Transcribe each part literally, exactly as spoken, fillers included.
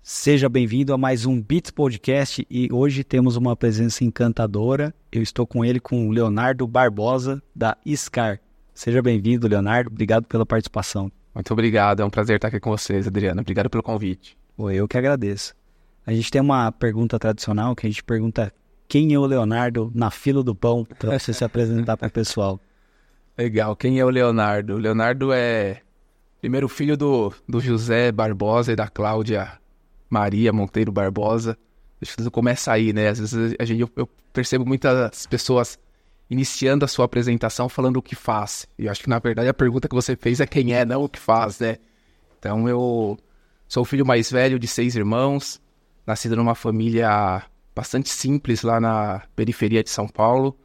Seja bem-vindo a mais um Beats Podcast e hoje temos uma presença encantadora. Eu estou com ele, com o Leonardo Barbosa, da Scar. Seja bem-vindo, Leonardo. Obrigado pela participação. Muito obrigado. É um prazer estar aqui com vocês, Adriano. Obrigado pelo convite. Pô, eu que agradeço. A gente tem uma pergunta tradicional que a gente pergunta quem é o Leonardo na fila do pão para você se apresentar para o pessoal. Legal. Quem é o Leonardo? O Leonardo é primeiro filho do, do José Barbosa e da Cláudia Maria Monteiro Barbosa. Deixa eu começar aí, né? Às vezes a gente, eu, eu percebo muitas pessoas iniciando a sua apresentação falando o que faz. E eu acho que, na verdade, a pergunta que você fez é quem é, não o que faz, né? Então, eu sou o filho mais velho de seis irmãos, nascido numa família bastante simples lá na periferia de São Paulo.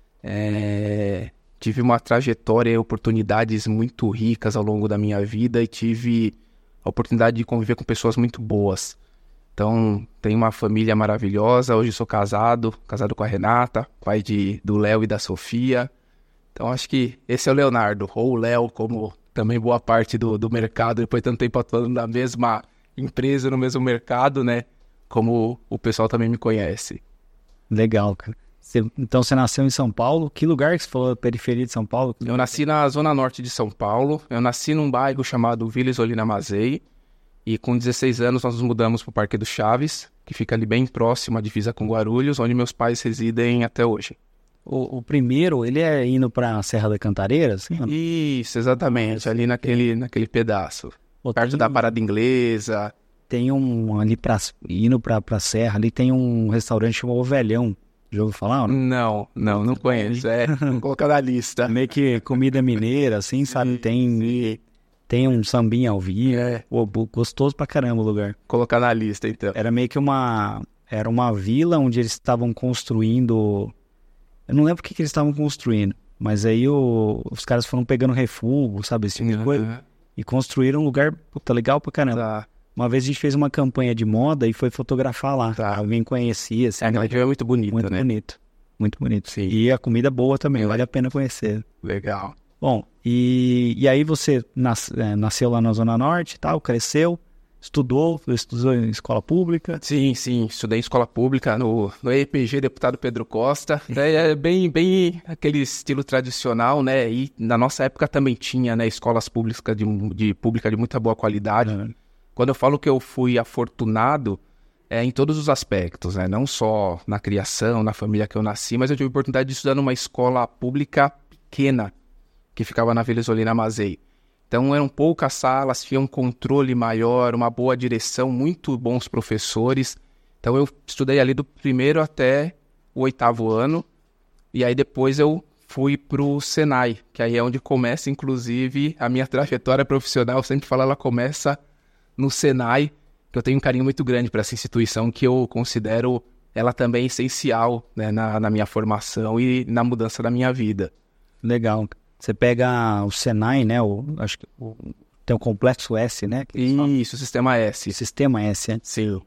É... Tive uma trajetória e oportunidades muito ricas ao longo da minha vida e tive a oportunidade de conviver com pessoas muito boas. Então, tenho uma família maravilhosa. Hoje sou casado, casado com a Renata, pai de, do Léo e da Sofia. Então, acho que esse é o Leonardo, ou o Léo, como também boa parte do, do mercado, depois de tanto tempo atuando na mesma empresa, no mesmo mercado, né? Como o pessoal também me conhece. Legal, cara. Você, então você nasceu em São Paulo. Que lugar que você falou? Periferia de São Paulo? Eu nasci na zona norte de São Paulo. Eu nasci num bairro chamado Vila Isolina Mazei. E com dezesseis anos nós nos mudamos para o Parque do Chaves, que fica ali bem próximo à divisa com Guarulhos, onde meus pais residem até hoje. O, o primeiro, ele é indo para a Serra da Cantareira? Assim? Isso, exatamente. Ali naquele, naquele pedaço. Pô, perto tem, da Parada Inglesa. Tem um, ali pra, indo para a Serra, ali tem um restaurante chamado Ovelhão. Já ouviu falar? Ou não? Não, não, não conheço. É, vou colocar na lista. Meio que comida mineira, assim, sabe? Sim, tem, sim. tem um sambinha ao vivo. É. Pô, gostoso pra caramba o lugar. Colocar na lista, então. Era meio que uma... Era uma vila onde eles estavam construindo... Eu não lembro o que, que eles estavam construindo. Mas aí o, os caras foram pegando refúgio, sabe? Esse tipo de coisa. Uhum. E construíram um lugar, puta, legal pra caramba. Tá. Uma vez a gente fez uma campanha de moda e foi fotografar lá. Tá. Alguém conhecia, assim. É, aquela região é muito bonita, Muito né? bonito. Muito bonito. Sim. E a comida boa também, vale a pena conhecer. Legal. Bom, e, e aí você nas, é, nasceu lá na Zona Norte e tal, cresceu, estudou, estudou em escola pública. Sim, sim, estudei em escola pública no, no E P G Deputado Pedro Costa. É, é bem, bem aquele estilo tradicional, né? E na nossa época também tinha, né, escolas públicas de, de, pública de muita boa qualidade. É. Quando eu falo que eu fui afortunado, é em todos os aspectos, né? Não só na criação, na família que eu nasci, mas eu tive a oportunidade de estudar numa escola pública pequena, que ficava na Vila Isolina Mazei. Então eram poucas salas, tinha um controle maior, uma boa direção, muito bons professores. Então eu estudei ali do primeiro até o oitavo ano, e aí depois eu fui pro Senai, que aí é onde começa, inclusive, a minha trajetória profissional. Eu sempre falo, ela começa no Senai, que eu tenho um carinho muito grande para essa instituição, que eu considero ela também essencial, né, na, na minha formação e na mudança da minha vida. Legal. Você pega o Senai, né? O, acho que o, tem o Complexo S, né? Isso, o Sistema S. O Sistema S, né? Sim.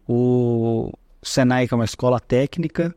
O Senai, que é uma escola técnica,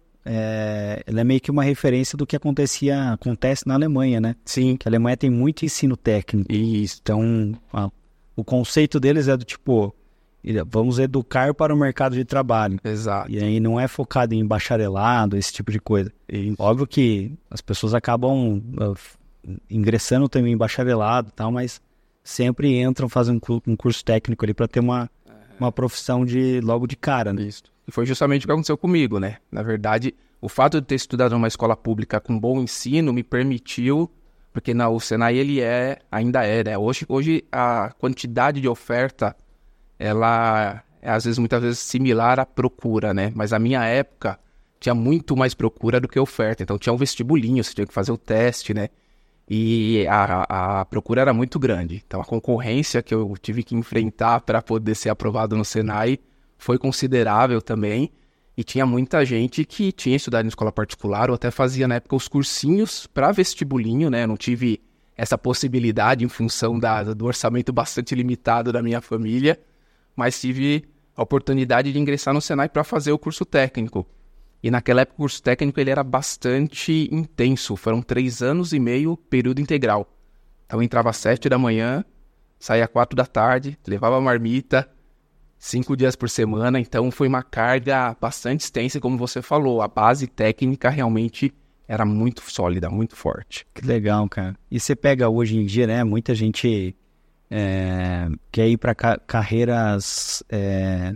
é, ela é meio que uma referência do que acontecia, acontece na Alemanha, né? Sim. Que a Alemanha tem muito ensino técnico. Isso. Então, a, o conceito deles é do tipo, vamos educar para o mercado de trabalho. Exato. E aí não é focado em bacharelado, esse tipo de coisa. Isso. Óbvio que as pessoas acabam uh, ingressando também em bacharelado e tal, mas sempre entram, fazem um, um curso técnico ali para ter uma, uhum. uma profissão de, logo de cara, né? Isso. E foi justamente o que aconteceu comigo, né? Na verdade, o fato de ter estudado numa escola pública com bom ensino me permitiu, porque na, o Senai ele é, ainda é, né? Hoje, hoje a quantidade de oferta, ela é às vezes, muitas vezes similar à procura, né? Mas a minha época tinha muito mais procura do que oferta. Então tinha um vestibulinho, você tinha que fazer o teste, né? E a, a procura era muito grande. Então a concorrência que eu tive que enfrentar para poder ser aprovado no Senai foi considerável também. E tinha muita gente que tinha estudado em escola particular ou até fazia na época os cursinhos para vestibulinho, né? Eu não tive essa possibilidade em função da, do orçamento bastante limitado da minha família, mas tive a oportunidade de ingressar no Senai para fazer o curso técnico. E naquela época o curso técnico ele era bastante intenso, foram três anos e meio, período integral. Então eu entrava às sete da manhã, saía às quatro da tarde, levava a marmita, cinco dias por semana, então foi uma carga bastante extensa, como você falou, a base técnica realmente era muito sólida, muito forte. Que legal, cara. E você pega hoje em dia, né, muita gente é, quer ir para ca- carreiras é,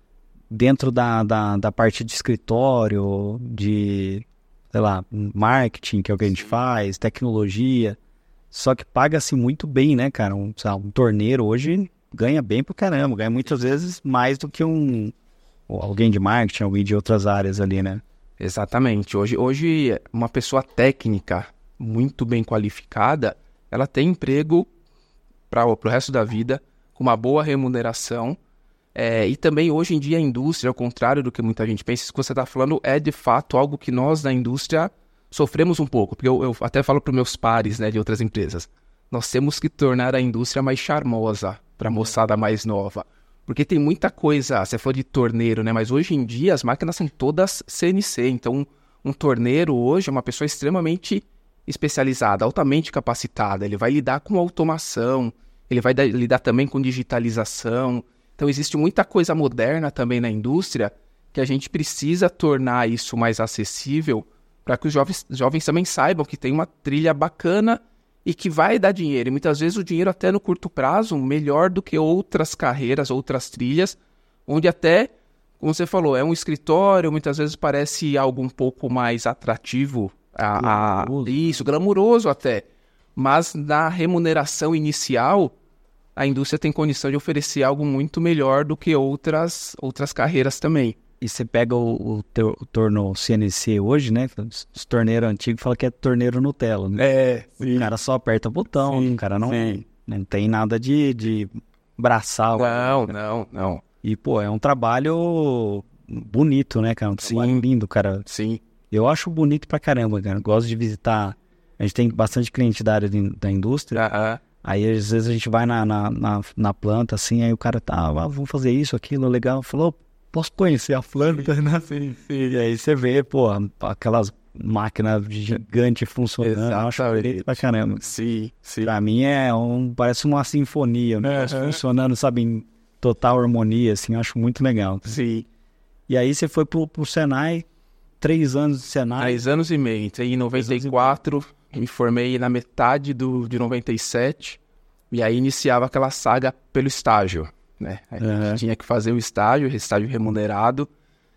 dentro da, da, da parte de escritório, de, sei lá, marketing, que é o que a gente faz, tecnologia, só que paga-se muito bem, né, cara? Um, sei lá, um torneiro hoje ganha bem pro caramba, ganha muitas vezes mais do que um ou alguém de marketing, alguém de outras áreas ali, né? Exatamente. Hoje, hoje uma pessoa técnica muito bem qualificada, ela tem emprego para o resto da vida, com uma boa remuneração. É, e também hoje em dia a indústria, ao contrário do que muita gente pensa, isso que você está falando é de fato algo que nós da indústria sofremos um pouco. Porque eu, eu até falo para os meus pares, né, de outras empresas, nós temos que tornar a indústria mais charmosa para a moçada mais nova. Porque tem muita coisa, você falou de torneiro, né? Mas hoje em dia as máquinas são todas C N C. Então um, um torneiro hoje é uma pessoa extremamente especializada, altamente capacitada. Ele vai lidar com automação, ele vai da, lidar também com digitalização. Então existe muita coisa moderna também na indústria que a gente precisa tornar isso mais acessível para que os jovens, jovens também saibam que tem uma trilha bacana e que vai dar dinheiro, e muitas vezes o dinheiro até no curto prazo, melhor do que outras carreiras, outras trilhas, onde até, como você falou, é um escritório, muitas vezes parece algo um pouco mais atrativo, a, a, isso, glamuroso até, mas na remuneração inicial, a indústria tem condição de oferecer algo muito melhor do que outras, outras carreiras também. E você pega o, o, teu, o torno C N C hoje, né? Os torneiros antigos falam que é torneiro Nutella, né? É, sim. O cara só aperta o botão, sim, o cara não, não tem nada de, de braçal. Não, não, não. E, pô, é um trabalho bonito, né, cara? Um trabalho sim, lindo, cara. Sim. Eu acho bonito pra caramba, cara. Gosto de visitar. A gente tem bastante cliente da área de, da indústria. Uh-huh. Aí, às vezes, a gente vai na, na, na, na planta, assim, aí o cara tá, ah, vamos fazer isso, aquilo, legal. Falou, posso conhecer a planta, né? Sim, sim. E aí você vê, pô, aquelas máquinas gigantes funcionando. Eu acho bonito pra caramba. Sim, sim. Pra mim é um, parece uma sinfonia, né? Uh-huh. Funcionando, sabe, em total harmonia, assim, eu acho muito legal. Sim. E aí você foi pro, pro Senai, três anos de Senai. Três anos e meio. Entrei em noventa e quatro, me formei na metade do, de noventa e sete, e aí iniciava aquela saga pelo estágio. Né? A gente uhum. tinha que fazer o estágio, estágio remunerado,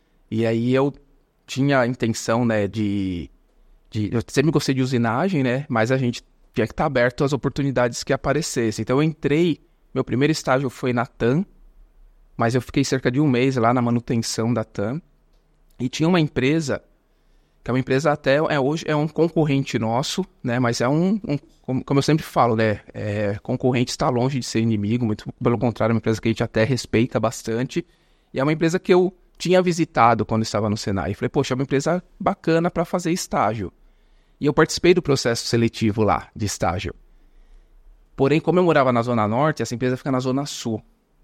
e aí eu tinha a intenção, né, de, de... Eu sempre gostei de usinagem, né, mas a gente tinha que estar aberto às oportunidades que aparecessem. Então eu entrei, meu primeiro estágio foi na TAM, mas eu fiquei cerca de um mês lá na manutenção da TAM, e tinha uma empresa, que é uma empresa até, é, hoje é um concorrente nosso, né, mas é um, um como, como eu sempre falo, né, é, concorrente está longe de ser inimigo, muito pelo contrário, é uma empresa que a gente até respeita bastante, e é uma empresa que eu tinha visitado quando estava no Senai, e falei, poxa, é uma empresa bacana para fazer estágio, e eu participei do processo seletivo lá, de estágio, porém, como eu morava na Zona Norte, essa empresa fica na Zona Sul,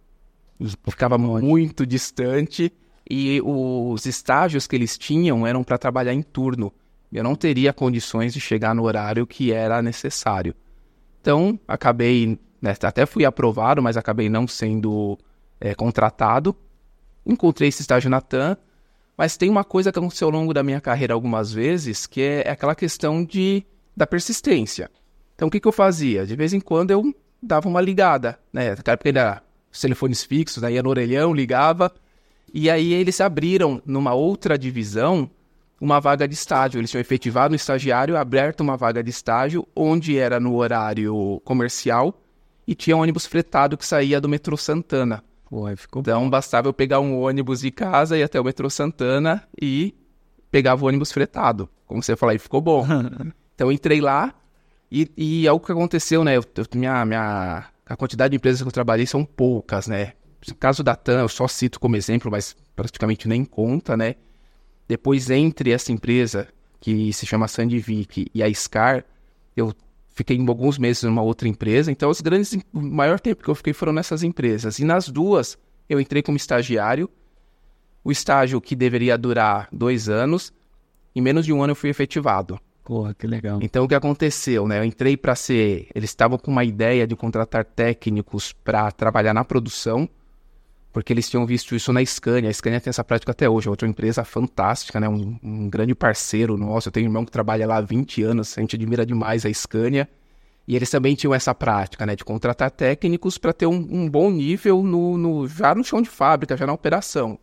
ficava muito distante, e os estágios que eles tinham eram para trabalhar em turno. Eu não teria condições de chegar no horário que era necessário. Então, acabei, né, até fui aprovado, mas acabei não sendo é, contratado. Encontrei esse estágio na TAM, mas tem uma coisa que aconteceu ao longo da minha carreira algumas vezes, que é aquela questão de, da persistência. Então, o que, que eu fazia? De vez em quando eu dava uma ligada, né? Naquela época ainda os telefones fixos, aí ia no orelhão, ligava. E aí eles abriram, numa outra divisão, uma vaga de estágio. Eles tinham efetivado um estagiário, aberto uma vaga de estágio, onde era no horário comercial, e tinha um ônibus fretado que saía do metrô Santana. Pô, ficou então bom. Bastava eu pegar um ônibus de casa, ir até o metrô Santana e pegava o ônibus fretado. Como você falou aí, ficou bom. Então eu entrei lá, e, e algo que aconteceu, né? Eu, eu, minha, minha, a quantidade de empresas que eu trabalhei são poucas, né? No caso da TAM, eu só cito como exemplo, mas praticamente nem conta, né? Depois, entre essa empresa, que se chama Sandvik, e a Scar, eu fiquei em alguns meses numa outra empresa. Então, os grandes, o maior tempo que eu fiquei foram nessas empresas. E nas duas, eu entrei como estagiário. O estágio que deveria durar dois anos, em menos de um ano eu fui efetivado. Porra, que legal. Então, o que aconteceu, né? Eu entrei para ser... Eles estavam com uma ideia de contratar técnicos para trabalhar na produção, porque eles tinham visto isso na Scania. A Scania tem essa prática até hoje, é outra empresa fantástica, né? Um, um grande parceiro nosso. Eu tenho um irmão que trabalha lá há vinte anos, a gente admira demais a Scania. E eles também tinham essa prática, né? De contratar técnicos para ter um, um bom nível no, no, já no chão de fábrica, já na operação.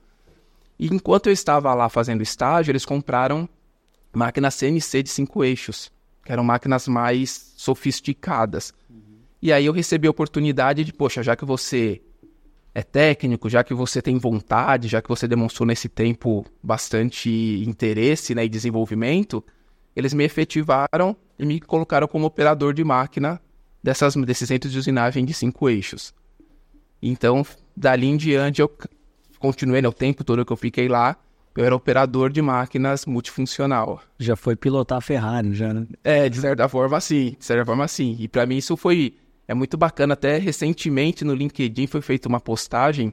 E enquanto eu estava lá fazendo estágio, eles compraram máquinas C N C de cinco eixos, que eram máquinas mais sofisticadas. Uhum. E aí eu recebi a oportunidade de, poxa, já que você é técnico, já que você tem vontade, já que você demonstrou nesse tempo bastante interesse, né, e desenvolvimento, eles me efetivaram e me colocaram como operador de máquina dessas, desses centros de usinagem de cinco eixos. Então, dali em diante, eu continuei, né, o tempo todo que eu fiquei lá, eu era operador de máquinas multifuncional. Já foi pilotar a Ferrari, já, né? É, de certa forma, sim. De certa forma, sim. E para mim isso foi... É muito bacana, até recentemente no LinkedIn foi feita uma postagem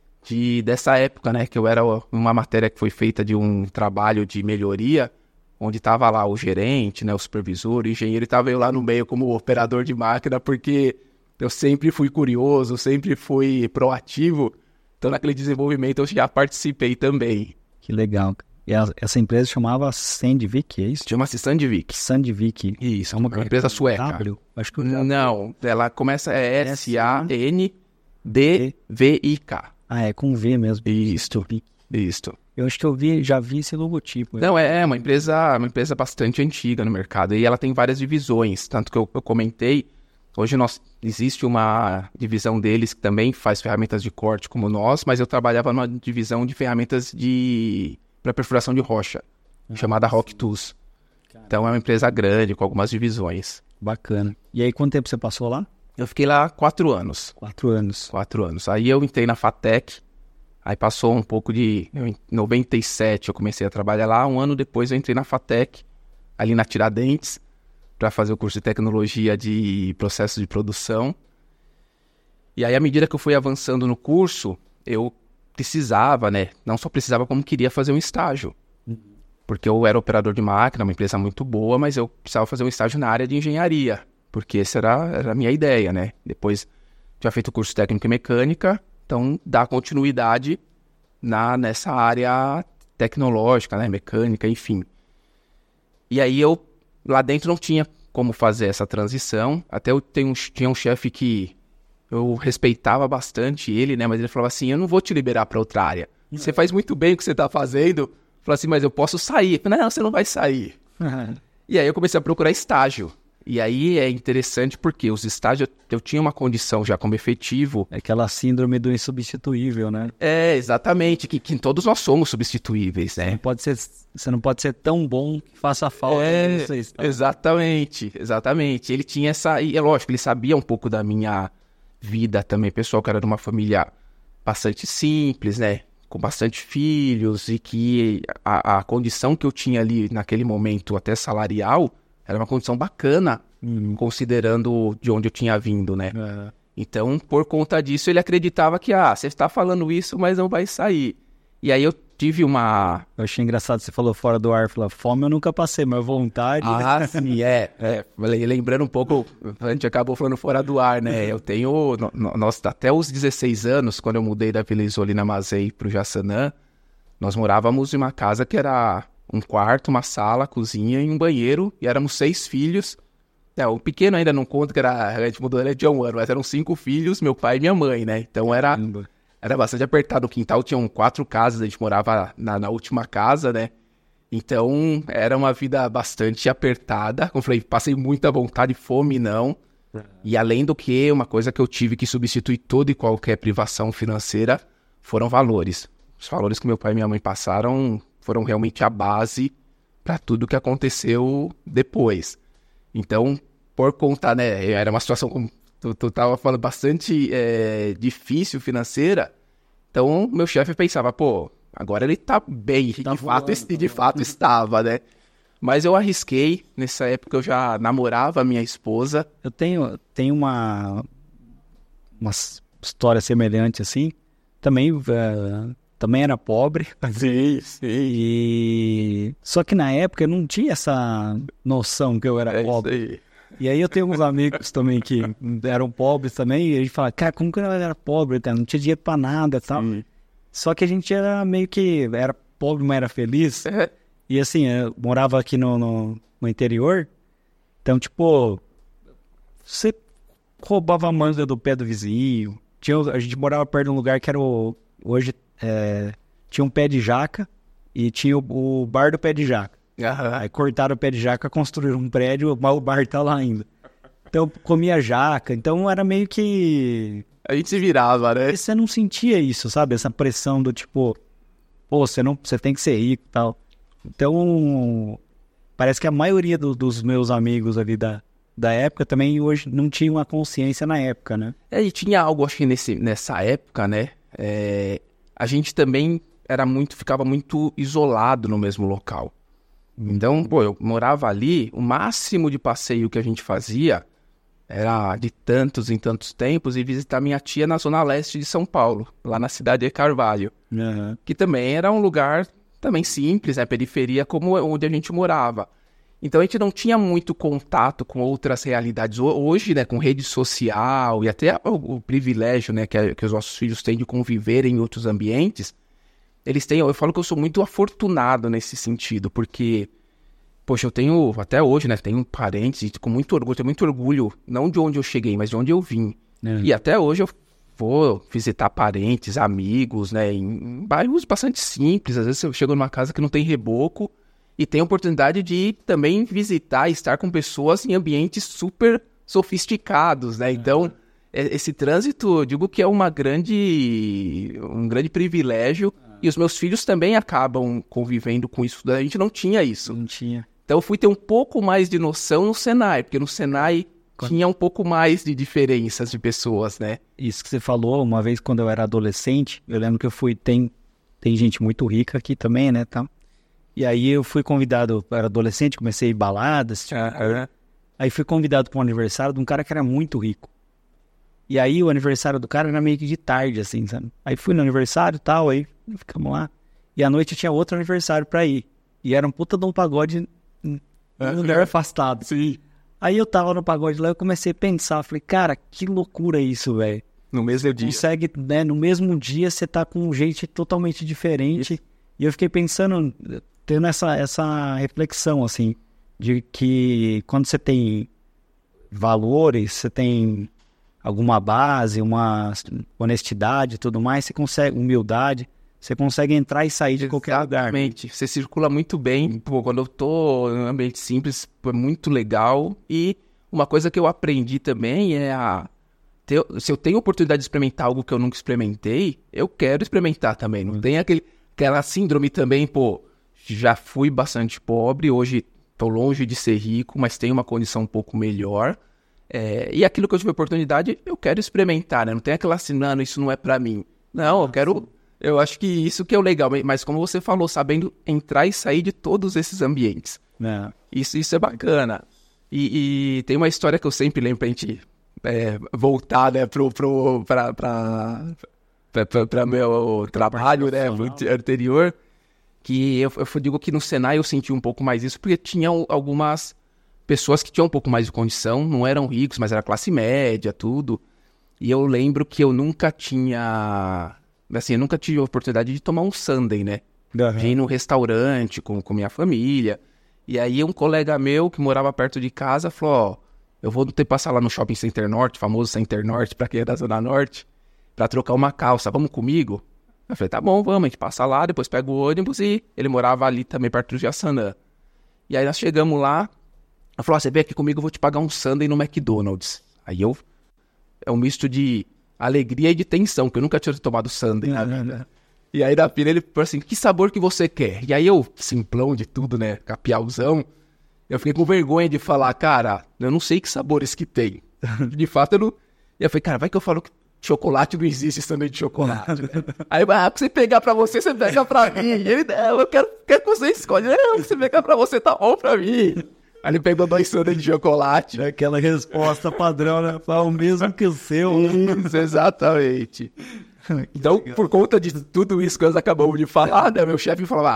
de, dessa época, né? Que eu era uma matéria que foi feita de um trabalho de melhoria, onde estava lá o gerente, né? O supervisor, o engenheiro, e estava eu lá no meio como operador de máquina, porque eu sempre fui curioso, sempre fui proativo. Então naquele desenvolvimento eu já participei também. Que legal. E a, essa empresa chamava Sandvik, é isso? Chama-se Sandvik. Sandvik. Isso, é uma, uma empresa sueca. W? Acho que Não, ela começa, é S A N D V I K. Ah, é com V mesmo. Isto, isto. Eu acho que eu vi, já vi esse logotipo. Não, é uma empresa, uma empresa bastante antiga no mercado. E ela tem várias divisões, tanto que eu, eu comentei. Hoje nós, existe uma divisão deles que também faz ferramentas de corte como nós, mas eu trabalhava numa divisão de ferramentas de... para perfuração de rocha, ah, chamada Rock Tools. Então é uma empresa grande, com algumas divisões. Bacana. E aí, quanto tempo você passou lá? Eu fiquei lá quatro anos. Quatro anos. Quatro anos. Aí eu entrei na FATEC, aí passou um pouco de... Em noventa e sete eu comecei a trabalhar lá, um ano depois eu entrei na FATEC, ali na Tiradentes, para fazer o curso de tecnologia de processo de produção. E aí, à medida que eu fui avançando no curso, eu precisava, né? Não só precisava, como queria fazer um estágio. Uhum. Porque eu era operador de máquina, uma empresa muito boa, mas eu precisava fazer um estágio na área de engenharia, porque essa era, era a minha ideia, né? Depois, já feito o curso técnico em mecânica, então dar continuidade na, nessa área tecnológica, né? Mecânica, enfim. E aí eu, lá dentro não tinha como fazer essa transição, até eu tenho um, tinha um chefe que eu respeitava bastante ele, né? Mas ele falava assim, eu não vou te liberar para outra área. Você faz muito bem o que você tá fazendo. Eu falei assim, mas eu posso sair. Eu falei, não, você não vai sair. Uhum. E aí eu comecei a procurar estágio. E aí é interessante porque os estágios, eu tinha uma condição já como efetivo. É aquela síndrome do insubstituível, né? É, exatamente, que, que todos nós somos substituíveis, né? Não pode ser, você não pode ser tão bom que faça falta é, de vocês. Tá? Exatamente, exatamente. Ele tinha essa... E é lógico, ele sabia um pouco da minha vida também, pessoal, que era de uma família bastante simples, né? Com bastante filhos, e que a, a condição que eu tinha ali naquele momento, até salarial, era uma condição bacana, hum. considerando de onde eu tinha vindo, né? É. Então, por conta disso, ele acreditava que, ah, você está falando isso, mas não vai sair. E aí eu tive uma... Eu achei engraçado, você falou fora do ar, falou, fome eu nunca passei, mas vontade... Ah, sim, é. é. Lembrando um pouco, a gente acabou falando fora do ar, né? Eu tenho, no, no, nós, até os dezesseis anos, quando eu mudei da Vila Isolina Mazei para o Jaçanã, nós morávamos em uma casa que era um quarto, uma sala, cozinha e um banheiro, e éramos seis filhos. É, o pequeno ainda não conta, que era, a gente mudou ele de um ano, mas eram cinco filhos, meu pai e minha mãe, né? Então era... Era bastante apertado. O quintal tinham quatro casas, a gente morava na, na última casa, né? Então, era uma vida bastante apertada. Como eu falei, passei muita vontade, fome não. Uhum. E além do que, uma coisa que eu tive que substituir toda e qualquer privação financeira foram valores. Os valores que meu pai e minha mãe passaram foram realmente a base para tudo que aconteceu depois. Então, por conta, né? Era uma situação... Tu, tu tava falando bastante é, difícil financeira, então meu chefe pensava, pô, agora ele tá bem, tá de, voando, fato, tá de fato estava, né? Mas eu arrisquei, nessa época eu já namorava a minha esposa. Eu tenho, tenho uma, uma história semelhante assim, também, uh, também era pobre, sim, sim. E... só que na época eu não tinha essa noção que eu era é pobre. Isso aí. E aí eu tenho uns amigos também que eram pobres também, e a gente fala, cara, como que eu era pobre, cara? Não tinha dinheiro pra nada e tal. Sim. Só que a gente era meio que, era pobre, mas era feliz. E assim, eu morava aqui no, no, no interior, então tipo, você roubava a manga do pé do vizinho. Tinha, a gente morava perto de um lugar que era o, hoje, é, tinha um pé de jaca e tinha o, o bar do pé de jaca. Uhum. Aí cortaram o pé de jaca, construíram um prédio, mas o bar tá lá ainda. Então comia jaca, então era meio que... A gente se virava, né? E você não sentia isso, sabe? Essa pressão do tipo, pô, você, não, você tem que ser rico e tal. Então, parece que a maioria do, dos meus amigos ali da, da época também hoje não tinham a consciência na época, né? É, e tinha algo, acho que nesse, nessa época, né? É, a gente também era muito, ficava muito isolado no mesmo local. Então, pô, eu morava ali, o máximo de passeio que a gente fazia era de tantos em tantos tempos e visitar minha tia na zona leste de São Paulo, lá na cidade de Carvalho, uhum. Que também era um lugar também simples, né, periferia como onde a gente morava. Então a gente não tinha muito contato com outras realidades. Hoje, né, com rede social e até o, o privilégio, né, que, a, que os nossos filhos têm de conviver em outros ambientes, eles têm, eu falo que eu sou muito afortunado nesse sentido, porque, poxa, eu tenho, até hoje, né, tenho parentes, e com muito orgulho, tenho muito orgulho, não de onde eu cheguei, mas de onde eu vim. É. E até hoje eu vou visitar parentes, amigos, né, em, em bairros bastante simples. Às vezes eu chego numa casa que não tem reboco e tenho a oportunidade de também visitar e estar com pessoas em ambientes super sofisticados, né, então... Esse trânsito, eu digo que é uma grande, um grande privilégio, ah. E os meus filhos também acabam convivendo com isso. A gente não tinha isso. Não tinha. Então eu fui ter um pouco mais de noção no Senai, porque no Senai quando... tinha um pouco mais de diferenças de pessoas, né? Isso que você falou, uma vez quando eu era adolescente, eu lembro que eu fui, tem, tem gente muito rica aqui também, né, tá? E aí eu fui convidado, eu era adolescente, comecei a ir baladas, tipo, ah, aí fui convidado para um aniversário de um cara que era muito rico. E aí o aniversário do cara era meio que de tarde, assim, sabe? Aí fui no aniversário e tal, aí ficamos lá. E à noite tinha outro aniversário pra ir. E era um puta de um pagode em um lugar afastado. Sim. Aí eu tava no pagode lá e eu comecei a pensar, falei, cara, que loucura isso, velho. No mesmo dia. Consegue, né, no mesmo dia você tá com gente totalmente diferente. Isso. E eu fiquei pensando, tendo essa, essa reflexão, assim, de que quando você tem valores, você tem... alguma base, uma honestidade e tudo mais, você consegue, humildade, você consegue entrar e sair de qualquer lugar. Exatamente, você circula muito bem. Pô, quando eu tô em um ambiente simples, é muito legal. E uma coisa que eu aprendi também é a... Ter, se eu tenho oportunidade de experimentar algo que eu nunca experimentei, eu quero experimentar também. Não tem aquele, aquela síndrome também, pô, já fui bastante pobre, hoje tô longe de ser rico, mas tenho uma condição um pouco melhor. É, e aquilo que eu tive oportunidade, eu quero experimentar, né? Não tem aquela assim, não, isso não é pra mim. Não, eu quero... Eu acho que isso que é o legal. Mas como você falou, sabendo entrar e sair de todos esses ambientes. É. Isso, isso é bacana. E, e tem uma história que eu sempre lembro pra gente é, voltar, né? Pro, pro, pra, pra, pra, pra, pra meu trabalho, né? Anterior. Que eu, eu digo que no Senai eu senti um pouco mais isso, porque tinha algumas... pessoas que tinham um pouco mais de condição, não eram ricos, mas era classe média, tudo. E eu lembro que eu nunca tinha... Assim, eu nunca tive a oportunidade de tomar um sundae, né? Uhum. De ir num restaurante com, com minha família. E aí um colega meu que morava perto de casa falou, ó, eu vou ter que passar lá no Shopping Center Norte, famoso Center Norte, pra quem é da Zona Norte, pra trocar uma calça, vamos comigo? Eu falei, tá bom, vamos, a gente passa lá, depois pega o ônibus e ele morava ali também perto do Jaçanã. E aí nós chegamos lá, ela falou, ah, você vem aqui comigo, eu vou te pagar um sundae no McDonald's. Aí eu... É um misto de alegria e de tensão, porque eu nunca tinha tomado sundae. Né? Uhum. E aí na fila ele falou assim, que sabor que você quer? E aí eu, simplão de tudo, né, capiauzão, eu fiquei com vergonha de falar, cara, eu não sei que sabores que tem. De fato eu não... E eu falei, cara, vai que eu falo que chocolate não existe sundae de chocolate. Né? Aí, ah, pra você pegar pra você, você pega pra mim. E ele, não, eu quero, quero que você escolha. Não, você pegar pra você, tá bom pra mim. Aí ele pegou dois sundaes de chocolate. Aquela resposta padrão, né? Fala o mesmo que o seu. Isso, exatamente. Então, por conta de tudo isso que nós acabamos de falar, né? Meu chefe falava, ah,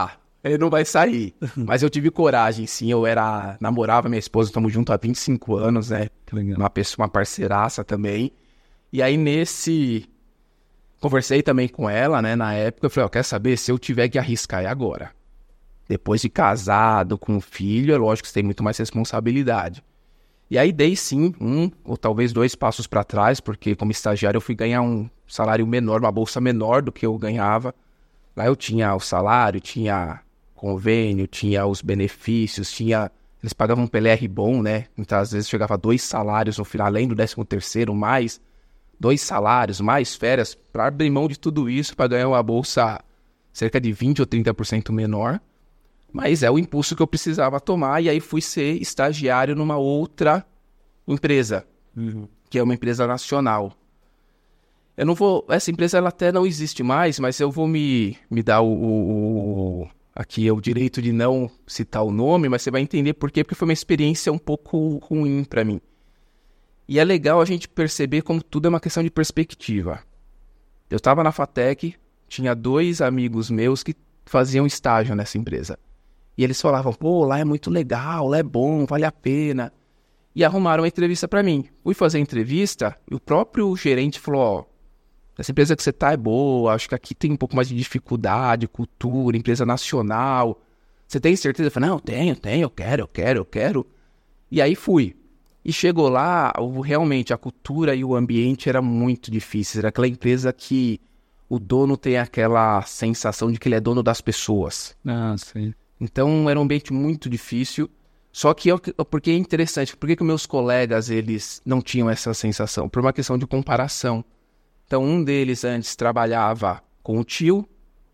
ele não vai sair. Mas eu tive coragem, sim. Eu era, namorava minha esposa, estamos juntos há vinte e cinco anos, né? Que legal. Uma pessoa, uma parceiraça também. E aí, nesse... Conversei também com ela, né? Na época, eu falei, ó, quer saber? Se eu tiver que arriscar, é agora. Depois de casado, com filho, é lógico que você tem muito mais responsabilidade. E aí, dei sim, um ou talvez dois passos para trás, porque como estagiário eu fui ganhar um salário menor, uma bolsa menor do que eu ganhava. Lá eu tinha o salário, tinha convênio, tinha os benefícios, tinha... Eles pagavam um P L R bom, né? Então, às vezes, chegava a dois salários no final, além do décimo terceiro, mais dois salários, mais férias, para abrir mão de tudo isso, para ganhar uma bolsa cerca de vinte ou trinta por cento menor. Mas é o impulso que eu precisava tomar, e aí fui ser estagiário numa outra empresa, uhum. que é uma empresa nacional. Eu não vou... Essa empresa ela até não existe mais, mas eu vou me, me dar o, o, o... Aqui é o direito de não citar o nome, mas você vai entender por quê, porque foi uma experiência um pouco ruim para mim. E é legal a gente perceber como tudo é uma questão de perspectiva. Eu estava na FATEC, tinha dois amigos meus que faziam estágio nessa empresa. E eles falavam, pô, lá é muito legal, lá é bom, vale a pena. E arrumaram uma entrevista para mim. Fui fazer a entrevista e o próprio gerente falou, ó, essa empresa que você tá é boa, acho que aqui tem um pouco mais de dificuldade, cultura, empresa nacional. Você tem certeza? Eu falei, não, tenho, tenho, eu quero, eu quero, eu quero. E aí fui. E chegou lá, realmente a cultura e o ambiente era muito difícil. Era aquela empresa que o dono tem aquela sensação de que ele é dono das pessoas. Ah, sim. Então era um ambiente muito difícil. Só que eu, porque é interessante, por que que meus colegas eles não tinham essa sensação? Por uma questão de comparação. Então um deles antes trabalhava com o tio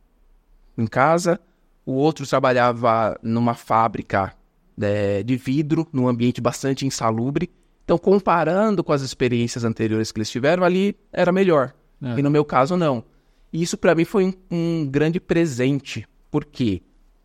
em casa, o outro trabalhava numa fábrica é, de vidro, num ambiente bastante insalubre. Então comparando com as experiências anteriores que eles tiveram, ali era melhor. É. E no meu caso não. E isso para mim foi um, um grande presente. Por quê?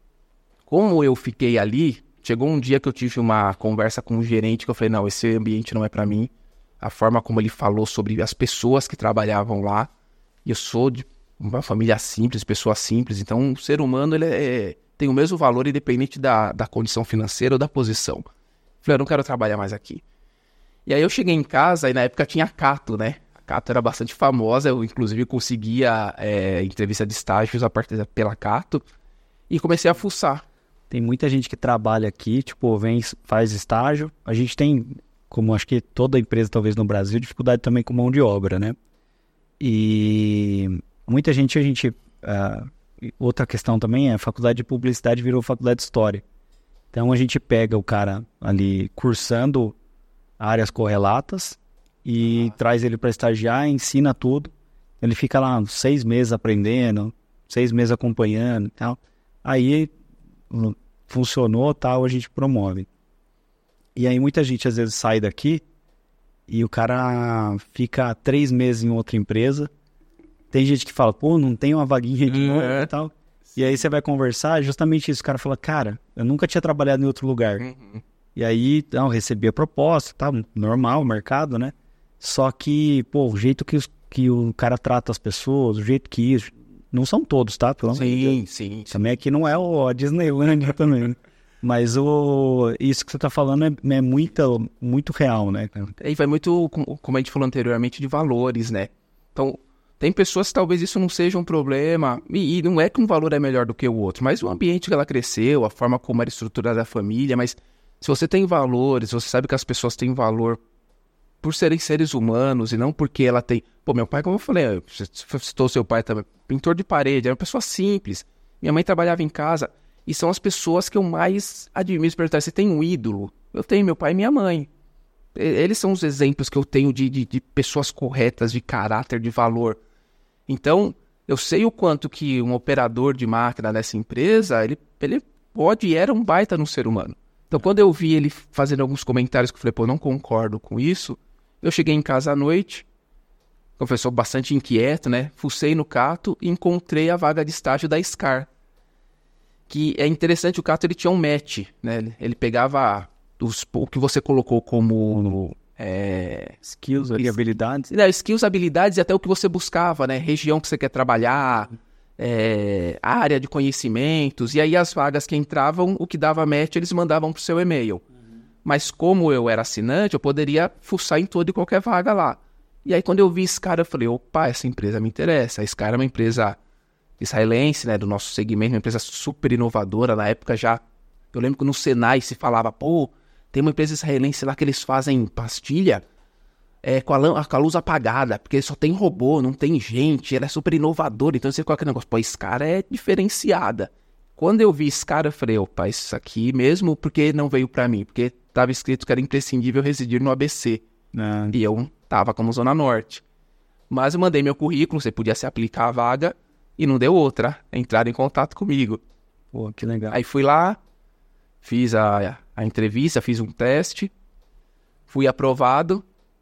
Como eu fiquei ali, chegou um dia que eu tive uma conversa com o gerente que eu falei, não, esse ambiente não é para mim. A forma como ele falou sobre as pessoas que trabalhavam lá. E eu sou de uma família simples, pessoa simples. Então, o ser humano ele é, tem o mesmo valor independente da, da condição financeira ou da posição. Eu falei, eu não quero trabalhar mais aqui. E aí eu cheguei em casa e na época tinha a Cato, né? A Cato era bastante famosa. Eu, inclusive, conseguia é, entrevista de estágios a partir pela Cato. E comecei a fuçar. Tem muita gente que trabalha aqui, tipo, vem, faz estágio. A gente tem... como acho que toda empresa, talvez no Brasil, dificuldade também com mão de obra, né? E muita gente, a gente... Uh, outra questão também é a faculdade de publicidade virou faculdade de história. Então a gente pega o cara ali cursando áreas correlatas e ah. traz ele para estagiar, ensina tudo. Ele fica lá seis meses aprendendo, seis meses acompanhando e tal. Aí funcionou, tal, a gente promove. E aí muita gente às vezes sai daqui e o cara fica três meses em outra empresa. Tem gente que fala, pô, não tem uma vaguinha de novo é. e tal. E aí você vai conversar, justamente isso. O cara fala, cara, eu nunca tinha trabalhado em outro lugar. Uhum. E aí, não, recebi a proposta, tá, normal, mercado, né? Só que, pô, o jeito que, os, que o cara trata as pessoas, o jeito que isso... Não são todos, tá? Pelo sim, sim. Também aqui não é o a Disneylandia também, né? Mas o, isso que você está falando é, é muito, muito real, né? E vai muito, como a gente falou anteriormente, de valores, né? Então, tem pessoas que talvez isso não seja um problema, e, e não é que um valor é melhor do que o outro, mas o ambiente que ela cresceu, a forma como era estruturada a família, mas se você tem valores, você sabe que as pessoas têm valor por serem seres humanos e não porque ela tem... Pô, meu pai, como eu falei, você citou seu pai também, pintor de parede, era uma pessoa simples. Minha mãe trabalhava em casa. E são as pessoas que eu mais admiro. Perguntar, você tem um ídolo? Eu tenho meu pai e minha mãe. Eles são os exemplos que eu tenho de, de, de pessoas corretas, de caráter, de valor. Então, eu sei o quanto que um operador de máquina dessa empresa, ele, ele pode e era um baita no ser humano. Então, quando eu vi ele fazendo alguns comentários que eu falei, pô, não concordo com isso, eu cheguei em casa à noite, confessou bastante inquieto, né? Fucei no Cato e encontrei a vaga de estágio da Scar. Que é interessante, o Cato ele tinha um match, né? Ele, ele pegava os, o que você colocou como... É, skills e habilidades. Né, skills, habilidades e até o que você buscava, né? Região que você quer trabalhar. é, área de conhecimentos, e aí as vagas que entravam, o que dava match, eles mandavam pro seu e-mail. Uhum. Mas como eu era assinante, eu poderia fuçar em toda e qualquer vaga lá. E aí quando eu vi Scar, eu falei, opa, essa empresa me interessa. A Scar é uma empresa israelense, né, do nosso segmento, uma empresa super inovadora. Na época já, eu lembro que no Senai se falava, pô, tem uma empresa israelense lá que eles fazem pastilha é, com, a, com a luz apagada, porque só tem robô, não tem gente, ela é super inovadora. Então você coloca aquele negócio, pô, a Scar é diferenciada. Quando eu vi Scar, eu falei, opa, isso aqui mesmo, porque não veio pra mim? Porque estava escrito que era imprescindível residir no A B C. Não. E eu tava como Zona Norte. Mas eu mandei meu currículo, você podia se aplicar a vaga, e não deu outra, entraram em contato comigo. Pô, que legal. Aí fui lá, fiz a, a entrevista, fiz um teste, fui aprovado,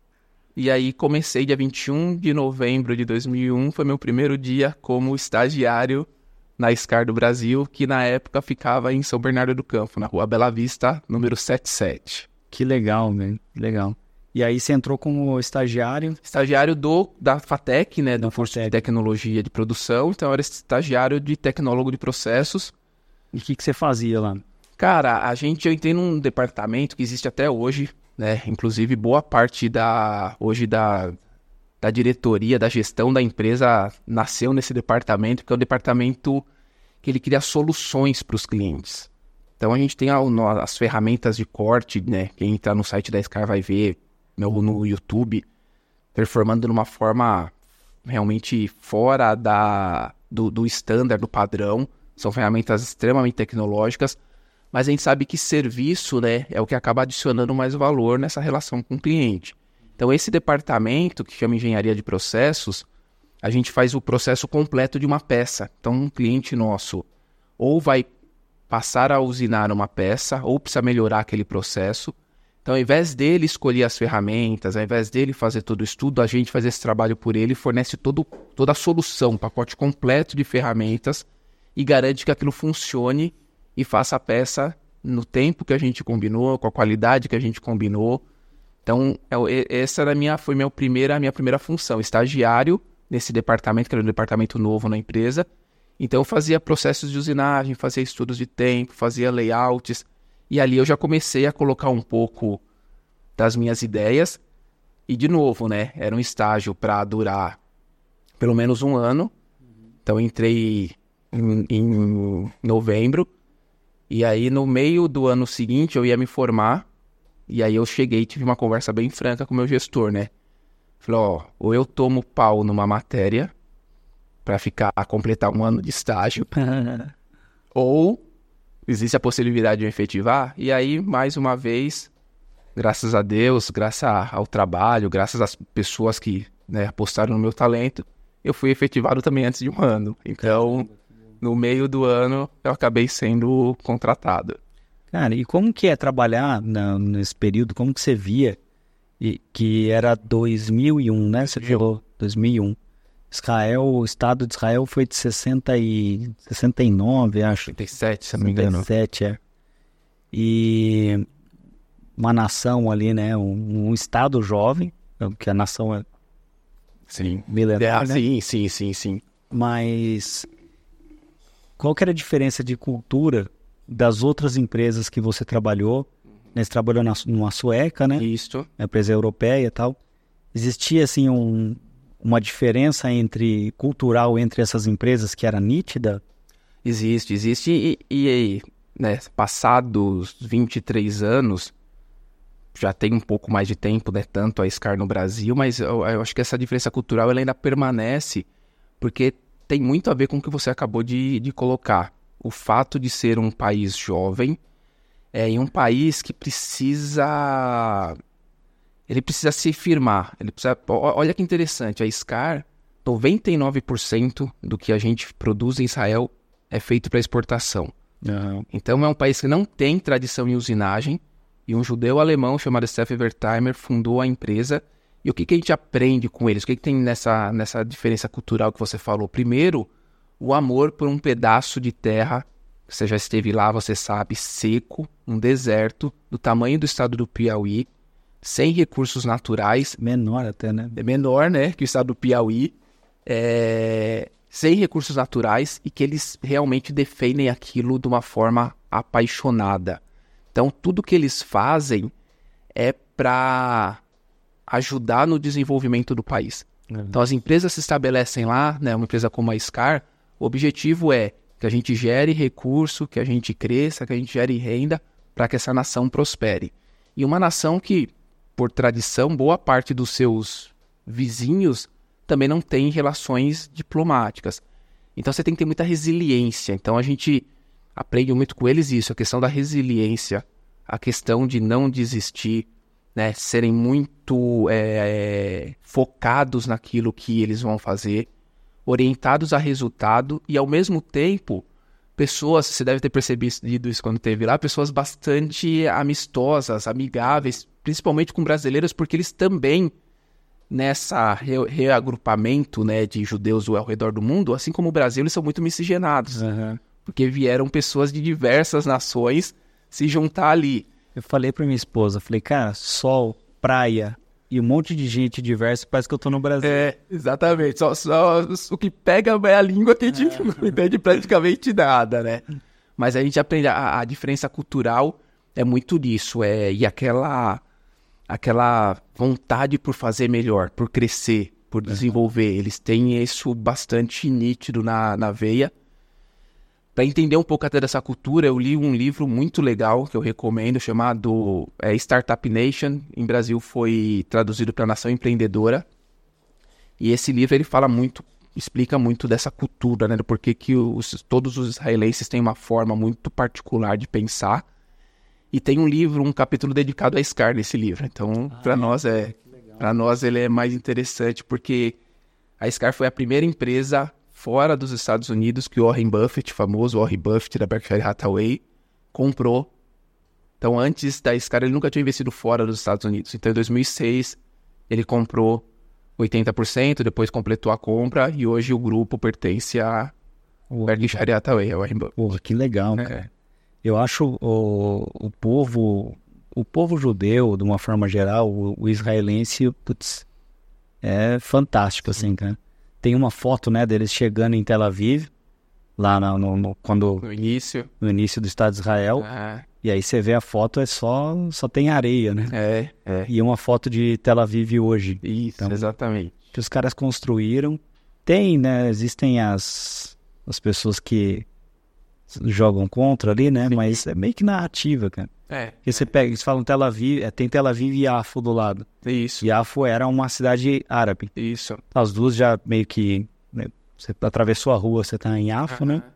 e aí comecei dia vinte e um de novembro de dois mil e um, foi meu primeiro dia como estagiário na Scar do Brasil, que na época ficava em São Bernardo do Campo, na rua Bela Vista, número setenta e sete. Que legal, velho, que legal. E aí você entrou como estagiário? Estagiário do, da FATEC, né, do da curso FATEC. de tecnologia de produção, então eu era estagiário de tecnólogo de processos. E o que, que você fazia lá? Cara, a gente, eu entrei num departamento que existe até hoje, né, inclusive boa parte da, hoje da, da diretoria, da gestão da empresa nasceu nesse departamento, que é o departamento que ele cria soluções para os clientes. Então a gente tem a, as ferramentas de corte, né, quem entrar no site da Scar vai ver, No, no YouTube, performando de uma forma realmente fora da, do, do standard, do padrão. São ferramentas extremamente tecnológicas, mas a gente sabe que serviço, né, é o que acaba adicionando mais valor nessa relação com o cliente. Então esse departamento, que chama Engenharia de Processos, a gente faz o processo completo de uma peça. Então um cliente nosso ou vai passar a usinar uma peça, ou precisa melhorar aquele processo. Então, ao invés dele escolher as ferramentas, ao invés dele fazer todo o estudo, a gente faz esse trabalho por ele e fornece todo, toda a solução, um pacote completo de ferramentas e garante que aquilo funcione e faça a peça no tempo que a gente combinou, com a qualidade que a gente combinou. Então, essa era a minha, foi minha primeira, a minha primeira função, estagiário nesse departamento, que era um departamento novo na empresa. Então, eu fazia processos de usinagem, fazia estudos de tempo, fazia layouts. E ali eu já comecei a colocar um pouco das minhas ideias. E, de novo, né? Era um estágio para durar pelo menos um ano. Então, eu entrei em, em novembro. E aí, no meio do ano seguinte, eu ia me formar. E aí, eu cheguei e tive uma conversa bem franca com o meu gestor, né? Falei, ó, ou eu tomo pau numa matéria para ficar, a completar um ano de estágio. Ou existe a possibilidade de eu efetivar, e aí, mais uma vez, graças a Deus, graças ao trabalho, graças às pessoas que, né, apostaram no meu talento, eu fui efetivado também antes de um ano. Então, no meio do ano, eu acabei sendo contratado. Cara, e como que é trabalhar na, nesse período? Como que você via e, que era dois mil e um, né? Você falou dois mil e um. Israel, o Estado de Israel foi de sessenta e, sessenta e nove, acho. sessenta e sete, se não me engano. sessenta e sete, é. E uma nação ali, né? Um, um Estado jovem, porque a nação é sim. milenar, é, né? Sim, sim, sim, sim. Mas qual que era a diferença de cultura das outras empresas que você trabalhou? Né? Você trabalhou na, numa sueca, né? Isso. Uma empresa europeia e tal. Existia, assim, um... uma diferença entre cultural entre essas empresas que era nítida? Existe, existe. E, e né, passados vinte e três anos, já tem um pouco mais de tempo, né, tanto a Scar no Brasil, mas eu, eu acho que essa diferença cultural ela ainda permanece, porque tem muito a ver com o que você acabou de, de colocar. O fato de ser um país jovem, é, em um país que precisa... Ele precisa se firmar. Ele precisa... Olha que interessante, a Scar, noventa e nove por cento do que a gente produz em Israel é feito para exportação. Uhum. Então é um país que não tem tradição em usinagem, e um judeu alemão chamado Stefan Wertheimer fundou a empresa. E o que, que a gente aprende com eles? O que, que tem nessa, nessa diferença cultural que você falou? Primeiro, o amor por um pedaço de terra, você já esteve lá, você sabe, seco, um deserto, do tamanho do estado do Piauí, sem recursos naturais. Menor até, né? É menor, né, que o estado do Piauí. É... sem recursos naturais e que eles realmente defendem aquilo de uma forma apaixonada. Então, tudo que eles fazem é para ajudar no desenvolvimento do país. Uhum. Então, as empresas se estabelecem lá, né, uma empresa como a Scar, o objetivo é que a gente gere recurso, que a gente cresça, que a gente gere renda para que essa nação prospere. E uma nação que, por tradição, boa parte dos seus vizinhos também não tem relações diplomáticas. Então você tem que ter muita resiliência. Então a gente aprende muito com eles isso, a questão da resiliência, a questão de não desistir, né? Serem muito é, focados naquilo que eles vão fazer, orientados a resultado e ao mesmo tempo, pessoas, você deve ter percebido isso quando esteve lá, pessoas bastante amistosas, amigáveis, principalmente com brasileiros, porque eles também nessa re- reagrupamento, né, de judeus ao redor do mundo, assim como o Brasil, eles são muito miscigenados. Uhum. Porque vieram pessoas de diversas nações se juntar ali. Eu falei pra minha esposa, falei, cara, sol, praia e um monte de gente diversa, parece que eu tô no Brasil. É, exatamente. Só, só o que pega é a língua que a gente é. não entende praticamente nada, né? Mas a gente aprende, a, a diferença cultural é muito disso, é, e aquela... aquela vontade por fazer melhor, por crescer, por desenvolver. Uhum. Eles têm isso bastante nítido na, na veia. Para entender um pouco até dessa cultura, eu li um livro muito legal que eu recomendo, chamado é, Startup Nation. Em Brasil foi traduzido para Nação Empreendedora. E esse livro ele fala muito, explica muito dessa cultura, né? Do porquê que os, todos os israelenses têm uma forma muito particular de pensar. E tem um livro, um capítulo dedicado a Scar nesse livro. Então, ah, para nós é, para nós ele é mais interessante porque a Scar foi a primeira empresa fora dos Estados Unidos que o Warren Buffett, famoso Warren Buffett da Berkshire Hathaway, comprou. Então, antes da Scar ele nunca tinha investido fora dos Estados Unidos. Então, em dois mil e seis ele comprou oitenta por cento, depois completou a compra e hoje o grupo pertence a Berkshire Hathaway, a Warren Buffett. Pô, que legal, é. cara. Eu acho o, o povo, o povo judeu, de uma forma geral, o, o israelense, putz, é fantástico, assim, cara. Tem uma foto, né, deles chegando em Tel Aviv, lá no, no, no, quando, no, início. no início do Estado de Israel, ah. e aí você vê a foto, é só, só tem areia, né? É, é. E uma foto de Tel Aviv hoje. Isso, então, exatamente. Que os caras construíram. Tem, né, existem as, as pessoas que jogam contra ali, né? Sim. Mas é meio que narrativa, cara. É. Porque você pega, eles falam Tel Aviv, é, tem Tel Aviv e Yafo do lado. Isso. Yafo era uma cidade árabe. Isso. As duas já meio que, né, você atravessou a rua, você tá em Yafo, uh-huh. né?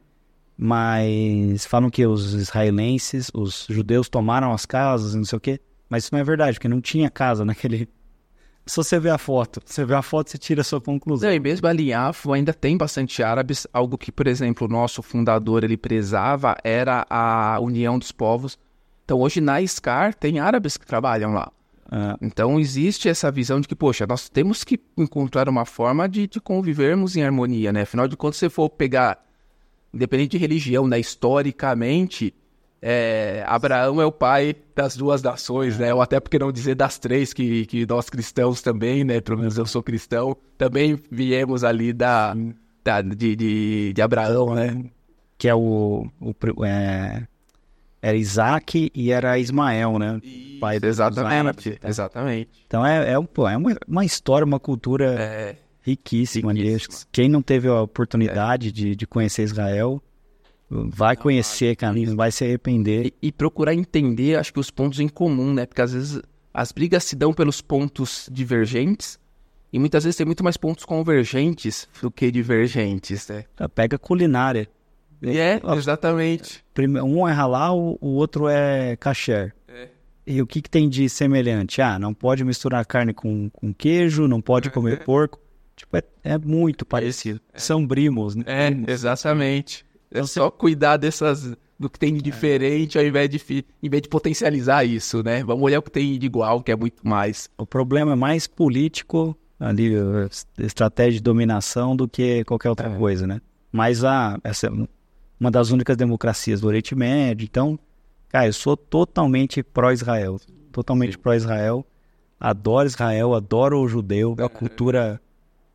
Mas falam que os israelenses, os judeus tomaram as casas e não sei o quê. Mas isso não é verdade, porque não tinha casa naquele... Só você vê a foto. Você vê a foto, você tira a sua conclusão. Não, e mesmo ali em Yafo ainda tem bastante árabes. Algo que, por exemplo, o nosso fundador ele prezava era a união dos povos. Então, hoje na Scar tem árabes que trabalham lá. Ah. Então, existe essa visão de que, poxa, nós temos que encontrar uma forma de, de convivermos em harmonia, né? Afinal de contas, se você for pegar, independente de religião, né? Historicamente... É, Abraão é o pai das duas nações, né? Ou até porque não dizer das três, que, que nós cristãos também, né? Pelo menos eu sou cristão, também viemos ali da, da, de, de, de Abraão, né? Que é o... o é, era Isaac e era Ismael, né? Isso, pai exatamente, Ismael. Exatamente. Então é, é, um, é uma, uma história, uma cultura é, riquíssima. riquíssima. Quem não teve a oportunidade é. de, de conhecer Israel... Vai conhecer, cara, vai se arrepender. E, e procurar entender, acho que os pontos em comum, né? Porque às vezes as brigas se dão pelos pontos divergentes e muitas vezes tem muito mais pontos convergentes do que divergentes, né? Pega culinária. É, exatamente. Um é halal, o outro é kasher. É. E o que, que tem de semelhante? Ah, não pode misturar carne com, com queijo, não pode comer porco. Tipo, é, é muito parecido. É. São primos, né? É, exatamente. É só cuidar dessas, do que tem de diferente, ao invés de, ao invés de potencializar isso, né? Vamos olhar o que tem de igual, que é muito mais. O problema é mais político, ali, estratégia de dominação, do que qualquer outra é. coisa, né? Mas a, essa é uma das únicas democracias do Oriente Médio. Então, cara, eu sou totalmente pró-Israel. Totalmente Sim. pró-Israel. Adoro Israel, adoro o judeu, a cultura...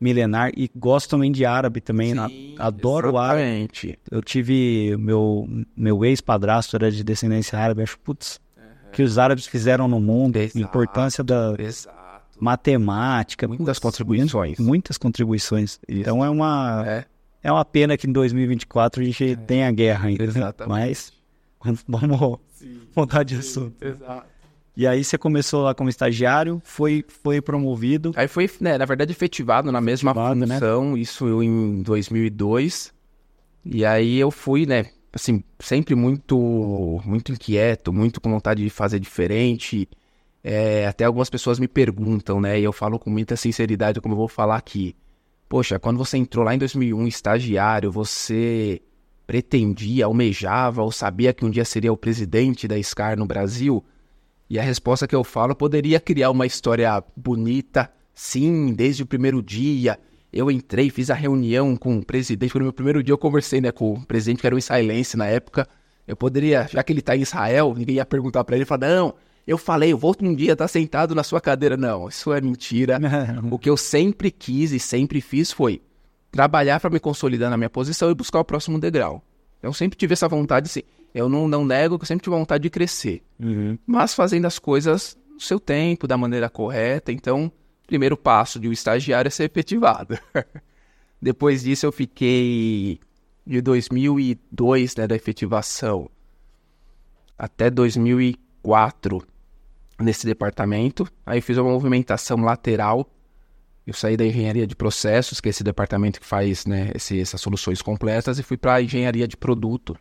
milenar e gosto também de árabe também. Sim, adoro exatamente. árabe. Eu tive, meu, meu ex-padrasto era de descendência árabe, acho, putz, uhum. que os árabes fizeram no mundo, exato, importância da exato. matemática. Muitas contribuições. Muitas contribuições. Isso. Então é uma, é. é uma pena que em dois mil e vinte e quatro a gente é. tenha guerra ainda. Exatamente. Mas vamos sim, mudar de assunto. Exato. E aí você começou lá como estagiário, foi, foi promovido. Aí foi, né, na verdade, efetivado na mesma efetivado, função, né? Isso eu em dois mil e dois. E aí eu fui, né, assim, sempre muito, muito inquieto, muito com vontade de fazer diferente. É, até algumas pessoas me perguntam, né, e eu falo com muita sinceridade, como eu vou falar aqui. Poxa, quando você entrou lá em dois mil e um, estagiário, você pretendia, almejava ou sabia que um dia seria o presidente da Scar no Brasil? E a resposta que eu falo, poderia criar uma história bonita, sim, desde o primeiro dia. Eu entrei, fiz a reunião com o presidente. No meu primeiro dia eu conversei, né, com o presidente, que era um israelense na época. Eu poderia, já que ele está em Israel, ninguém ia perguntar para ele, falar, não, eu falei, eu vou um dia estar sentado na sua cadeira. Não, isso é mentira. O que eu sempre quis e sempre fiz foi trabalhar para me consolidar na minha posição e buscar o próximo degrau. Eu sempre tive essa vontade, sim. Eu não, não nego que eu sempre tive vontade de crescer. Uhum. Mas fazendo as coisas no seu tempo, da maneira correta. Então, o primeiro passo de um estagiário é ser efetivado. Depois disso, eu fiquei de dois mil e dois, né, da efetivação, até dois mil e quatro nesse departamento. Aí fiz uma movimentação lateral. Eu saí da engenharia de processos, que é esse departamento que faz, né, esse, essas soluções completas, e fui para a engenharia de produto.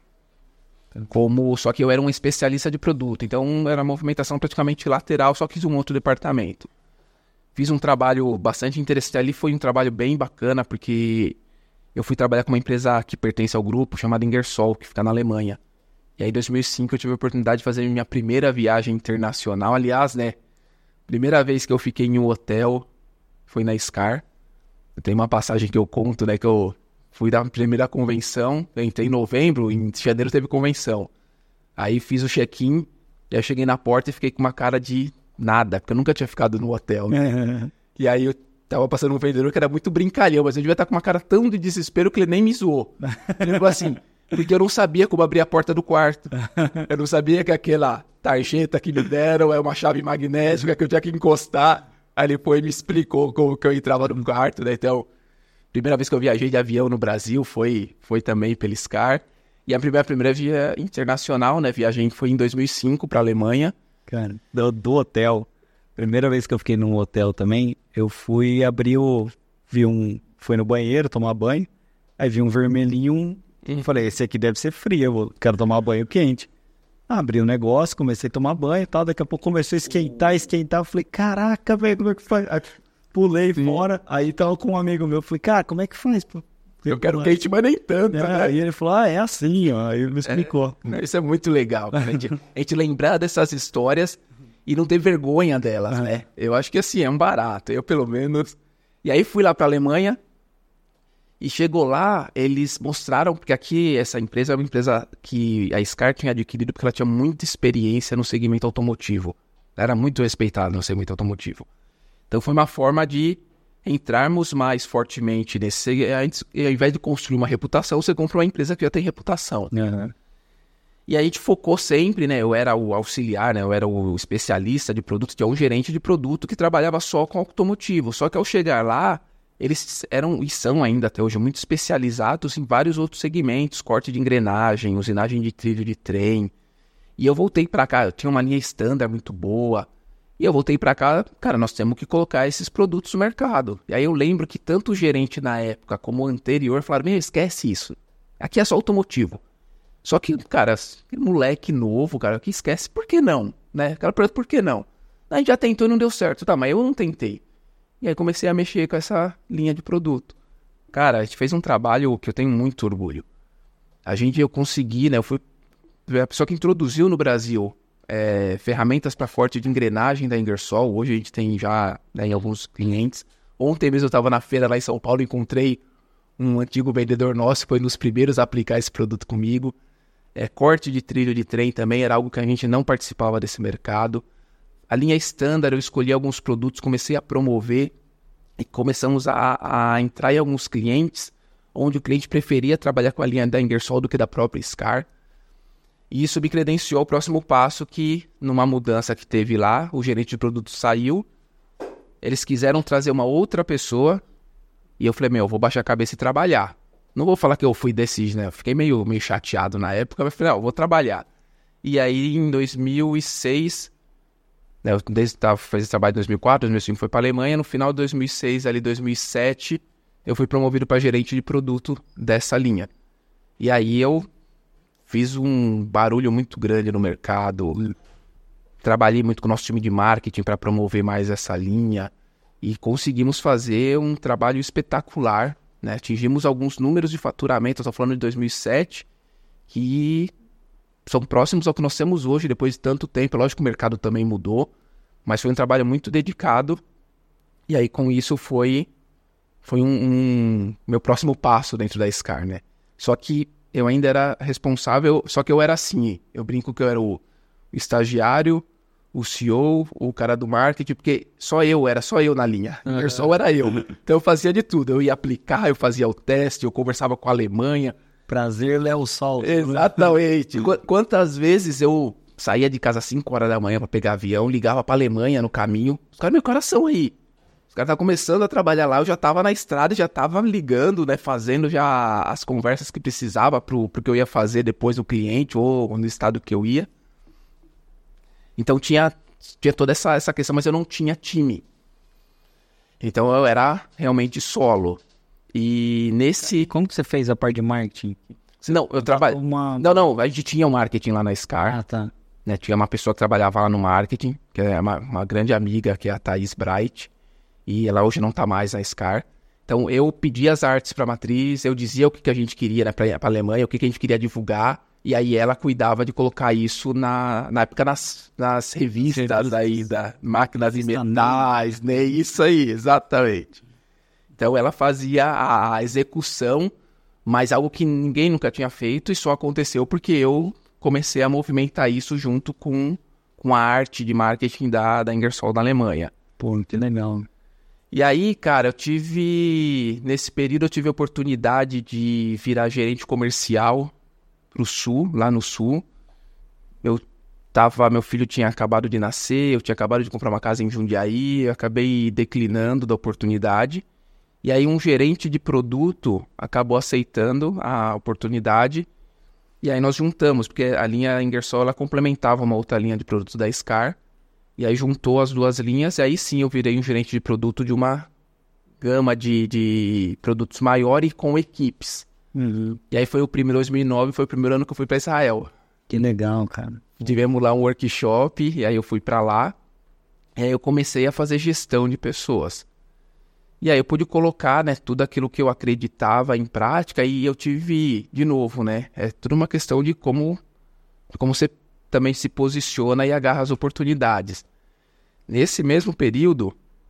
Como, só que eu era um especialista de produto, então era uma movimentação praticamente lateral, só que fiz um outro departamento. Fiz um trabalho bastante interessante ali, foi um trabalho bem bacana, porque eu fui trabalhar com uma empresa que pertence ao grupo, chamada Ingersoll, que fica na Alemanha. E aí em dois mil e cinco eu tive a oportunidade de fazer minha primeira viagem internacional, aliás, né, primeira vez que eu fiquei em um hotel foi na Scar. Tem uma passagem que eu conto, né, que eu fui da primeira convenção, eu entrei em novembro, em janeiro teve convenção. Aí fiz o check-in, e aí eu cheguei na porta e fiquei com uma cara de nada, porque eu nunca tinha ficado no hotel, né? E aí eu tava passando um vendedor que era muito brincalhão, mas eu devia estar com uma cara tão de desespero que ele nem me zoou. Ele falou assim, porque eu não sabia como abrir a porta do quarto. Eu não sabia que aquela tarjeta que me deram é uma chave magnética que eu tinha que encostar. Aí ele foi e me explicou como que eu entrava no quarto, né? Então, primeira vez que eu viajei de avião no Brasil foi, foi também pela Scar. E a primeira, primeira via internacional, né? Viagem foi em dois mil e cinco para a Alemanha. Cara, do, do hotel. Primeira vez que eu fiquei num hotel também, eu fui abrir o... Vi um... Fui no banheiro tomar banho. Aí vi um vermelhinho. E falei, esse aqui deve ser frio, eu vou, quero tomar banho quente. Abri o negócio, comecei a tomar banho e tal. Daqui a pouco começou a esquentar, esquentar. Eu falei, caraca, velho, como é que faz? Aí, pulei Sim. fora. Aí tava com um amigo meu. Eu falei, cara, como é que faz? Pô? Eu quero quente, mas nem tanto, é, né? Aí ele falou, ah, é assim, ó. Aí ele me explicou. É, isso é muito legal, cara. A gente, a gente lembrar dessas histórias e não ter vergonha delas, né? Eu acho que assim, é um barato. Eu, pelo menos... E aí fui lá pra Alemanha. E chegou lá, eles mostraram, porque aqui essa empresa é uma empresa que a Scar tinha adquirido porque ela tinha muita experiência no segmento automotivo. Ela era muito respeitada no segmento automotivo. Então foi uma forma de entrarmos mais fortemente nesse... Ao invés de construir uma reputação, você compra uma empresa que já tem reputação. Uhum. E aí a gente focou sempre, né? Eu era o auxiliar, né? Eu era o especialista de produto, que é um gerente de produto que trabalhava só com automotivo. Só que ao chegar lá, eles eram e são ainda até hoje muito especializados em vários outros segmentos, corte de engrenagem, usinagem de trilho de trem. E eu voltei pra cá, eu tinha uma linha standard muito boa. E eu voltei pra cá, cara, nós temos que colocar esses produtos no mercado. E aí eu lembro que tanto o gerente na época como o anterior falaram, meu, esquece isso. Aqui é só automotivo. Só que, cara, moleque novo, cara, que esquece, por que não? Né? Cara, por que não? A gente já tentou e não deu certo, tá, mas eu não tentei. E aí comecei a mexer com essa linha de produto. Cara, a gente fez um trabalho que eu tenho muito orgulho. A gente, eu consegui, né, eu fui a pessoa que introduziu no Brasil é, ferramentas para forte de engrenagem da Ingersoll. Hoje a gente tem já, né, em alguns clientes. Ontem mesmo eu estava na feira lá em São Paulo e encontrei um antigo vendedor nosso, foi um dos primeiros a aplicar esse produto comigo. É, corte de trilho de trem também era algo que a gente não participava desse mercado. A linha standard, eu escolhi alguns produtos, comecei a promover E começamos a, a entrar em alguns clientes onde o cliente preferia trabalhar com a linha da Ingersoll do que da própria Scar. E isso me credenciou ao próximo passo que, numa mudança que teve lá, o gerente de produto saiu, eles quiseram trazer uma outra pessoa, e eu falei, meu, eu vou baixar a cabeça e trabalhar. Não vou falar que eu fui decidido, né? Eu fiquei meio, meio chateado na época, mas falei, não, eu vou trabalhar. E aí, em dois mil e seis, né, eu desde tava fazendo trabalho em dois mil e quatro, dois mil e cinco foi para a Alemanha, no final de dois mil e seis, ali dois mil e sete, eu fui promovido para gerente de produto dessa linha. E aí eu fiz um barulho muito grande no mercado, trabalhei muito com o nosso time de marketing para promover mais essa linha e conseguimos fazer um trabalho espetacular, né? Atingimos alguns números de faturamento, eu estou falando de dois mil e sete, que são próximos ao que nós temos hoje, depois de tanto tempo. Lógico que o mercado também mudou, mas foi um trabalho muito dedicado. E aí com isso foi, foi um, um meu próximo passo dentro da Scar, né? Só que eu ainda era responsável, só que eu era assim, eu brinco que eu era o estagiário, o C E O, o cara do marketing, porque só eu, era só eu na linha, a Ingersoll era eu. Então eu fazia de tudo, eu ia aplicar, eu fazia o teste, eu conversava com a Alemanha. Prazer, Léo Sol. Exatamente. Quantas vezes eu saía de casa às cinco horas da manhã para pegar avião, ligava para a Alemanha no caminho, os caras, meu coração aí. Os caras estavam começando a trabalhar lá, eu já estava na estrada, já estava ligando, né, fazendo já as conversas que precisava pro, pro que eu ia fazer depois no cliente ou no estado que eu ia. Então tinha, tinha toda essa, essa questão, mas eu não tinha time. Então eu era realmente solo. E nesse... Como que você fez a parte de marketing? Não, eu trabalho... Uma... Não, não, a gente tinha um marketing lá na Scar. Ah, tá. Né, tinha uma pessoa que trabalhava lá no marketing, que é uma, uma grande amiga, que é a Thaís Bright. E ela hoje não está mais na Scar. Então eu pedia as artes para a matriz, eu dizia o que, que a gente queria, né, para a Alemanha, o que, que a gente queria divulgar, e aí ela cuidava de colocar isso na, na época nas, nas revistas, revistas aí, da Máquinas e Metais, né? Isso aí, exatamente. Então ela fazia a, a execução, mas algo que ninguém nunca tinha feito, e só aconteceu porque eu comecei a movimentar isso junto com, com a arte de marketing da, da Ingersoll da Alemanha. Pô, que legal. E aí, cara, eu tive... Nesse período eu tive a oportunidade de virar gerente comercial pro Sul, lá no Sul. Eu tava... Meu filho tinha acabado de nascer, eu tinha acabado de comprar uma casa em Jundiaí, eu acabei declinando da oportunidade. E aí um gerente de produto acabou aceitando a oportunidade. E aí nós juntamos, porque a linha Ingersoll, ela complementava uma outra linha de produtos da Scar. E aí juntou as duas linhas, e aí sim eu virei um gerente de produto de uma gama de, de produtos maior e com equipes. Uhum. E aí foi o primeiro, dois mil e nove, foi o primeiro ano que eu fui para Israel. Que legal, cara. Tivemos lá um workshop, e aí eu fui para lá, e aí eu comecei a fazer gestão de pessoas. E aí eu pude colocar, né, tudo aquilo que eu acreditava em prática, e eu tive, de novo, né, é tudo uma questão de como, como você também se posiciona e agarra as oportunidades. Nesse mesmo período,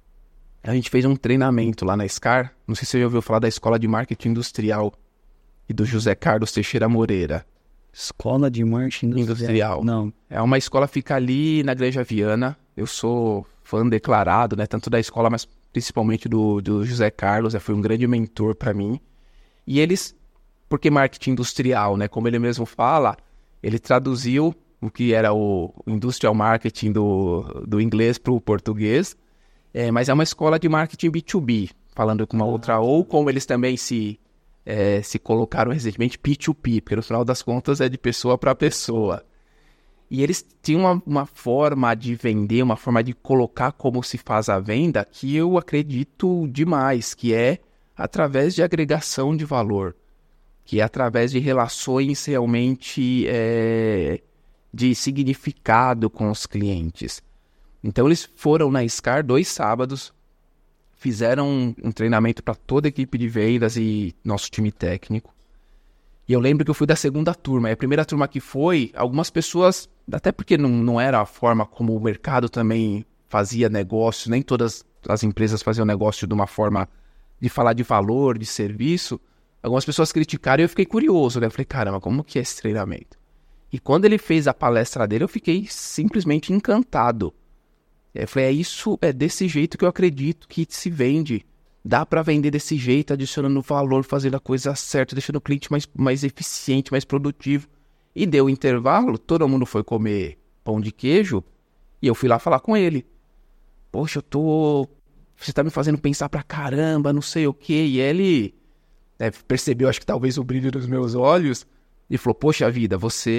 a gente fez um treinamento lá na Scar. Não sei se você já ouviu falar da Escola de Marketing Industrial e do José Carlos Teixeira Moreira. Escola de Marketing Industrial? Industrial. Não. É uma escola que fica ali na Granja Viana. Eu sou fã declarado, né, tanto da escola, mas principalmente do, do José Carlos. Foi um grande mentor para mim. E eles, porque marketing industrial, né, como ele mesmo fala, ele traduziu o que era o Industrial Marketing do, do inglês para o português, é, mas é uma escola de marketing B dois B, falando com uma outra, ou como eles também se, é, se colocaram recentemente, P dois P, porque no final das contas é de pessoa para pessoa. E eles tinham uma, uma forma de vender, uma forma de colocar como se faz a venda, que eu acredito demais, que é através de agregação de valor, que é através de relações realmente... É, de significado com os clientes. Então eles foram na Scar dois sábados, fizeram um, um treinamento para toda a equipe de vendas e nosso time técnico. E eu lembro que eu fui da segunda turma. E a primeira turma que foi, algumas pessoas, até porque não, não era a forma como o mercado também fazia negócio, nem todas as empresas faziam negócio de uma forma de falar de valor, de serviço, algumas pessoas criticaram e eu fiquei curioso, né? Eu falei, caramba, como que é esse treinamento? E quando ele fez a palestra dele, eu fiquei simplesmente encantado. Eu falei, é isso, é desse jeito que eu acredito que se vende dá para vender desse jeito, adicionando valor, fazendo a coisa certa, deixando o cliente mais, mais eficiente, mais produtivo. E deu intervalo, todo mundo foi comer pão de queijo, e eu fui lá falar com ele. Poxa, eu tô... Você tá me fazendo pensar pra caramba, não sei o quê. E ele é, percebeu, acho que talvez o brilho dos meus olhos, e falou, poxa vida,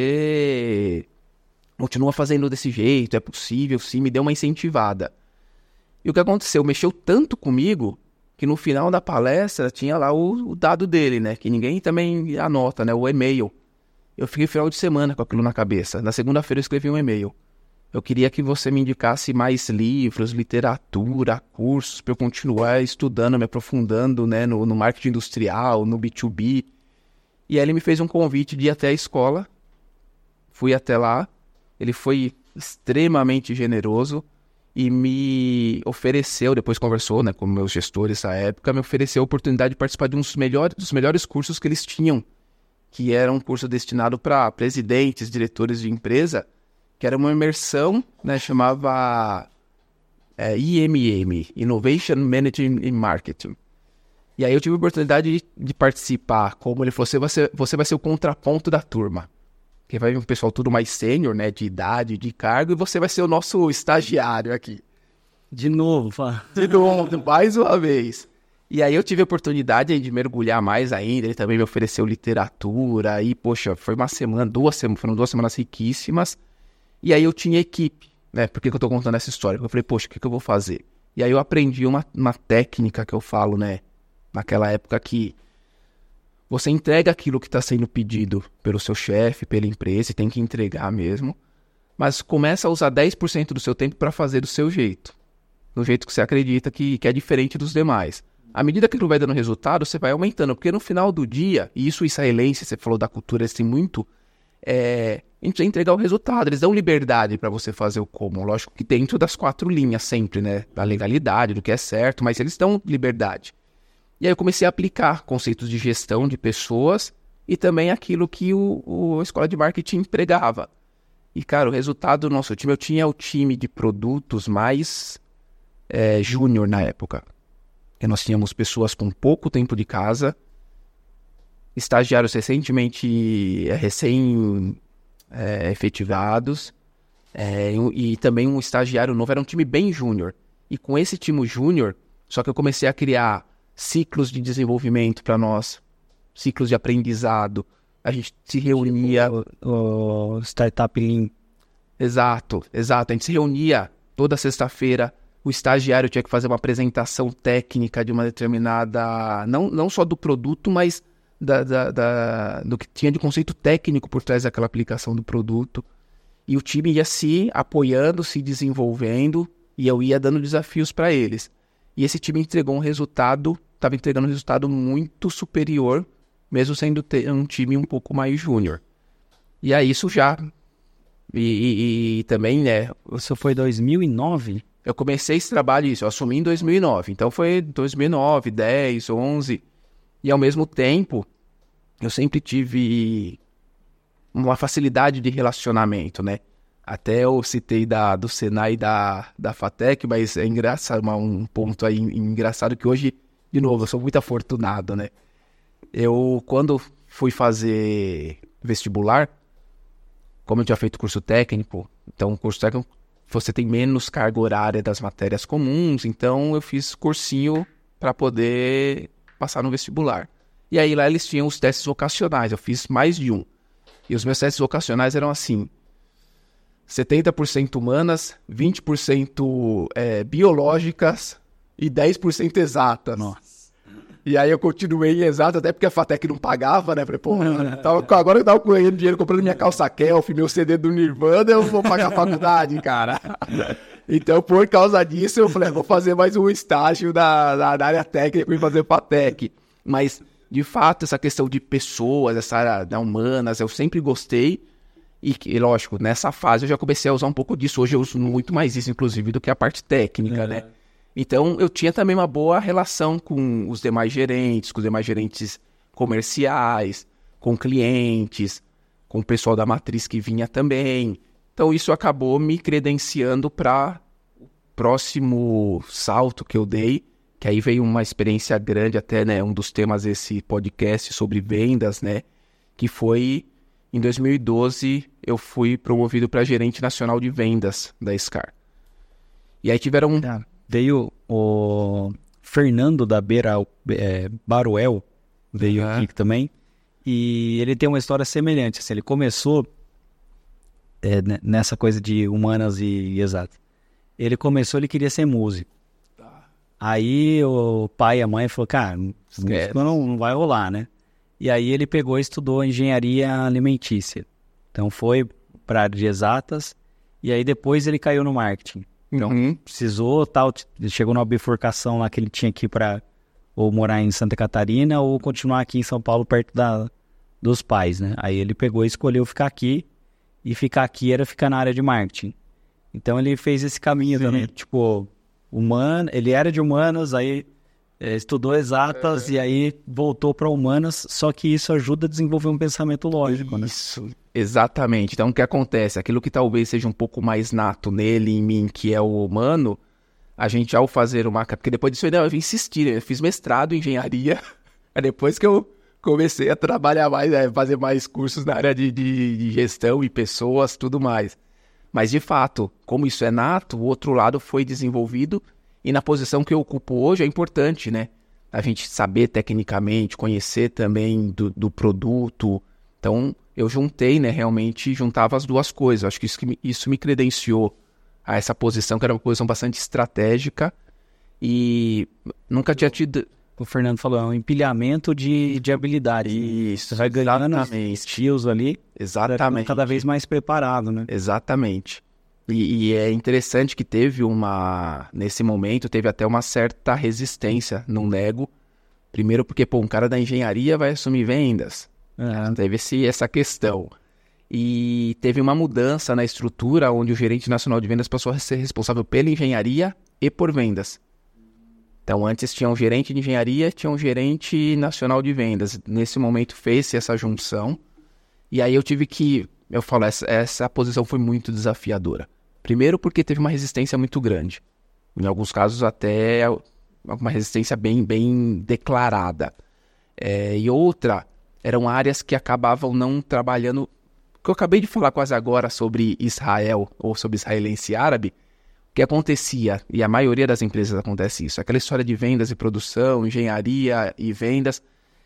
você continua fazendo desse jeito, é possível, sim, me deu uma incentivada. E o que aconteceu? Mexeu tanto comigo, que no final da palestra tinha lá o, o dado dele, né? Que ninguém também anota, né? O e-mail. Eu fiquei final de semana com aquilo na cabeça. Na segunda-feira eu escrevi um e-mail. Eu queria que você me indicasse mais livros, literatura, cursos, para eu continuar estudando, me aprofundando, né, no, no marketing industrial, no B dois B. E aí ele me fez um convite de ir até a escola. Fui até lá. Ele foi extremamente generoso e me ofereceu, depois conversou, né, com meus gestores na época, me ofereceu a oportunidade de participar de um dos melhores, dos melhores cursos que eles tinham, que era um curso destinado para presidentes, diretores de empresa, que era uma imersão, né, chamava é, I M M, Innovation Management in Marketing. E aí eu tive a oportunidade de, de participar, como ele falou, você vai, ser, você vai ser o contraponto da turma. Que vai vir um pessoal tudo mais sênior, né, de idade, de cargo, e você vai ser o nosso estagiário aqui. De novo, fala. De novo, mais uma vez. E aí eu tive a oportunidade de mergulhar mais ainda, ele também me ofereceu literatura, e poxa, foi uma semana, duas semanas, foram duas semanas riquíssimas. E aí eu tinha equipe, né? Por que que eu tô contando essa história? Porque eu falei, poxa, o que que eu vou fazer? E aí eu aprendi uma, uma técnica que eu falo, né? Naquela época que você entrega aquilo que está sendo pedido pelo seu chefe, pela empresa, e tem que entregar mesmo. Mas começa a usar dez por cento do seu tempo para fazer do seu jeito. Do jeito que você acredita que, que é diferente dos demais. À medida que aquilo vai dando resultado, você vai aumentando. Porque no final do dia, e isso israelense, você falou da cultura, eles têm muito... É, a gente precisa entregar o resultado, eles dão liberdade para você fazer o como, lógico que dentro das quatro linhas sempre, né, da legalidade, do que é certo, mas eles dão liberdade. E aí eu comecei a aplicar conceitos de gestão de pessoas e também aquilo que o, o, a escola de marketing empregava. E cara, o resultado do nosso time, eu tinha o time de produtos mais é, júnior na época, e nós tínhamos pessoas com pouco tempo de casa, estagiários recentemente, recém é, efetivados, é, e também um estagiário novo, era um time bem júnior. E com esse time júnior, só que eu comecei a criar ciclos de desenvolvimento para nós, ciclos de aprendizado, a gente se reunia... O, o Startup Lean. Exato, exato, a gente se reunia toda sexta-feira, o estagiário tinha que fazer uma apresentação técnica de uma determinada, não, não só do produto, mas... Da, da, da, do que tinha de conceito técnico por trás daquela aplicação do produto. E o time ia se apoiando, se desenvolvendo, e eu ia dando desafios para eles. E esse time entregou um resultado, estava entregando um resultado muito superior, mesmo sendo ter um time um pouco mais júnior. E aí isso já... E, e, e também, né... Isso foi dois mil e nove? Eu comecei esse trabalho, isso, eu assumi em dois mil e nove. Então foi dois mil e nove, dez, onze... E ao mesmo tempo, eu sempre tive uma facilidade de relacionamento, né? Até eu citei da, do Senai e da, da FATEC, mas é engraçado, um ponto aí engraçado que hoje, de novo, eu sou muito afortunado, né? Eu, quando fui fazer vestibular, como eu tinha feito curso técnico, então curso técnico você tem menos carga horária das matérias comuns, então eu fiz cursinho para poder... passar no vestibular. E aí lá eles tinham os testes vocacionais, eu fiz mais de um. E os meus testes vocacionais eram assim, setenta por cento humanas, vinte por cento é, biológicas e dez por cento exatas. Nossa. E aí eu continuei em exato, até porque a FATEC não pagava, né? Falei, pô, tava, agora eu tava ganhando dinheiro comprando minha calça Kelf, meu C D do Nirvana, eu vou pagar a faculdade, cara. Então, por causa disso, eu falei, vou fazer mais um estágio da, da, da área técnica e fazer FATEC. Mas, de fato, essa questão de pessoas, essa área da humanas, eu sempre gostei. E, e, lógico, nessa fase eu já comecei a usar um pouco disso. Hoje eu uso muito mais isso, inclusive, do que a parte técnica, é. né? Então, eu tinha também uma boa relação com os demais gerentes, com os demais gerentes comerciais, com clientes, com o pessoal da matriz que vinha também. Então, isso acabou me credenciando para o próximo salto que eu dei, que aí veio uma experiência grande até, né, um dos temas desse podcast sobre vendas, né, que foi em dois mil e doze eu fui promovido para gerente nacional de vendas da Scar. E aí tiveram... Ah, veio o Fernando da Beira, é, Baruel, veio uhum. aqui também, e ele tem uma história semelhante, assim, ele começou é, nessa coisa de humanas e, e exatas. Ele começou, ele queria ser músico. Tá. Aí o pai e a mãe falaram, cara, músico não, não vai rolar, né? E aí ele pegou e estudou engenharia alimentícia. Então foi para a área de exatas, e aí depois ele caiu no marketing. Então, uhum. precisou, tal, chegou numa bifurcação lá que ele tinha que ir para ou morar em Santa Catarina ou continuar aqui em São Paulo perto da, dos pais, né? Aí ele pegou e escolheu ficar aqui, e ficar aqui era ficar na área de marketing. Então ele fez esse caminho Sim. também, tipo, humano, ele era de humanas, aí é, estudou exatas é. e aí voltou para humanas, só que isso ajuda a desenvolver um pensamento lógico, né? Isso, exatamente. Então o que acontece? Aquilo que talvez seja um pouco mais nato nele, em mim, que é o humano, a gente ao fazer uma... Porque depois disso eu vim insistir, eu fiz mestrado em engenharia, é depois que eu comecei a trabalhar mais, é, fazer mais cursos na área de, de, de gestão e pessoas, tudo mais. Mas de fato, como isso é nato, o outro lado foi desenvolvido e na posição que eu ocupo hoje é importante, né? A gente saber tecnicamente, conhecer também do, do produto. Então, eu juntei, né? Realmente juntava as duas coisas. Acho que isso, que me, isso me credenciou a essa posição, que era uma posição bastante estratégica e nunca tinha tido... O Fernando falou, é um empilhamento de, de habilidades. Isso, você vai ganhando skills ali. Exatamente. Cada vez mais preparado, né? Exatamente. E, e é interessante que teve uma... Nesse momento, teve até uma certa resistência no nego. Primeiro porque, pô, um cara da engenharia vai assumir vendas. É. Teve esse, essa questão. E teve uma mudança na estrutura onde o gerente nacional de vendas passou a ser responsável pela engenharia e por vendas. Então, antes tinha um gerente de engenharia, tinha um gerente nacional de vendas. Nesse momento, fez-se essa junção. E aí eu tive que... Eu falo, essa, essa posição foi muito desafiadora. Primeiro porque teve uma resistência muito grande. Em alguns casos, até uma resistência bem, bem declarada. É, e outra, eram áreas que acabavam não trabalhando... O que eu acabei de falar quase agora sobre Israel, ou sobre israelense árabe, o que acontecia, e a maioria das empresas acontece isso, aquela história de vendas e produção, engenharia e vendas,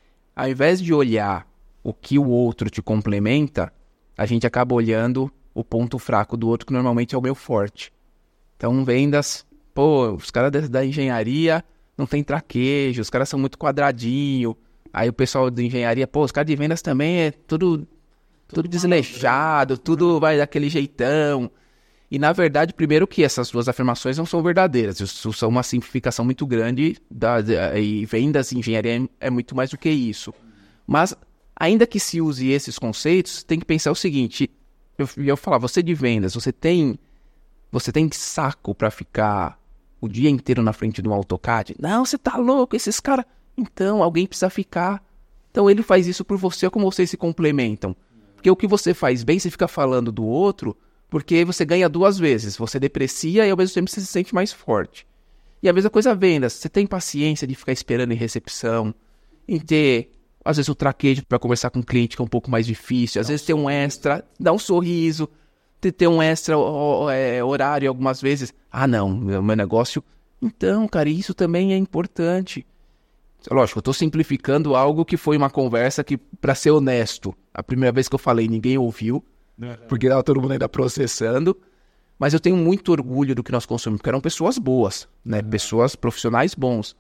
ao invés de olhar o que o outro te complementa, a gente acaba olhando o ponto fraco do outro, que normalmente é o meu forte. Então, vendas, pô, os caras da, da engenharia não tem traquejo, os caras são muito quadradinho, aí o pessoal da engenharia, pô, os caras de vendas também é tudo, tudo desleixado, tudo vai daquele jeitão. E, na verdade, primeiro que essas duas afirmações não são verdadeiras. Isso são uma simplificação muito grande. Da, da, e vendas e engenharia é muito mais do que isso. Mas, ainda que se use esses conceitos, tem que pensar o seguinte. Eu, eu falar, você de vendas, você tem, você tem saco para ficar o dia inteiro na frente de um AutoCAD? Não, você tá louco, esses caras... Então, alguém precisa ficar. Então, ele faz isso por você, como vocês se complementam. Porque o que você faz bem, você fica falando do outro... Porque você ganha duas vezes, você deprecia e ao mesmo tempo você se sente mais forte. E a mesma coisa vendas, você tem paciência de ficar esperando em recepção, em ter, às vezes, o traquejo para conversar com o cliente que é um pouco mais difícil, às vezes ter um extra, dar um sorriso, ter, ter um extra ó, é, horário algumas vezes. Ah, não, meu, meu negócio... Então, cara, isso também é importante. Lógico, eu estou simplificando algo que foi uma conversa que, para ser honesto, a primeira vez que eu falei ninguém ouviu, porque estava todo mundo ainda processando, mas eu tenho muito orgulho do que nós consumimos, porque eram pessoas boas, né? Uhum. Pessoas profissionais bons.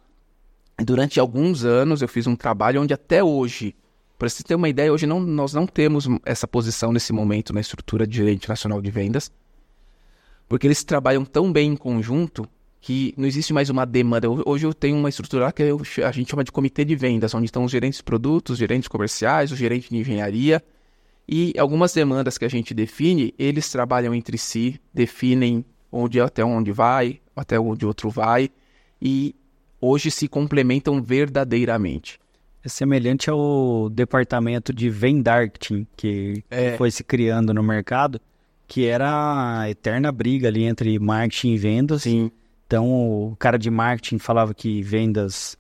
E durante alguns anos eu fiz um trabalho onde até hoje, para você ter uma ideia, hoje não, nós não temos essa posição nesse momento na estrutura de gerente nacional de vendas, porque eles trabalham tão bem em conjunto que não existe mais uma demanda. Hoje eu tenho uma estrutura que eu, a gente chama de comitê de vendas, onde estão os gerentes de produtos, os gerentes comerciais, o gerente de engenharia. E algumas demandas que a gente define, eles trabalham entre si, definem onde, até onde vai, até onde outro vai, e hoje se complementam verdadeiramente. É semelhante ao departamento de vendarketing que é. foi se criando no mercado, que era a eterna briga ali entre marketing e vendas. Sim. Então, o cara de marketing falava que vendas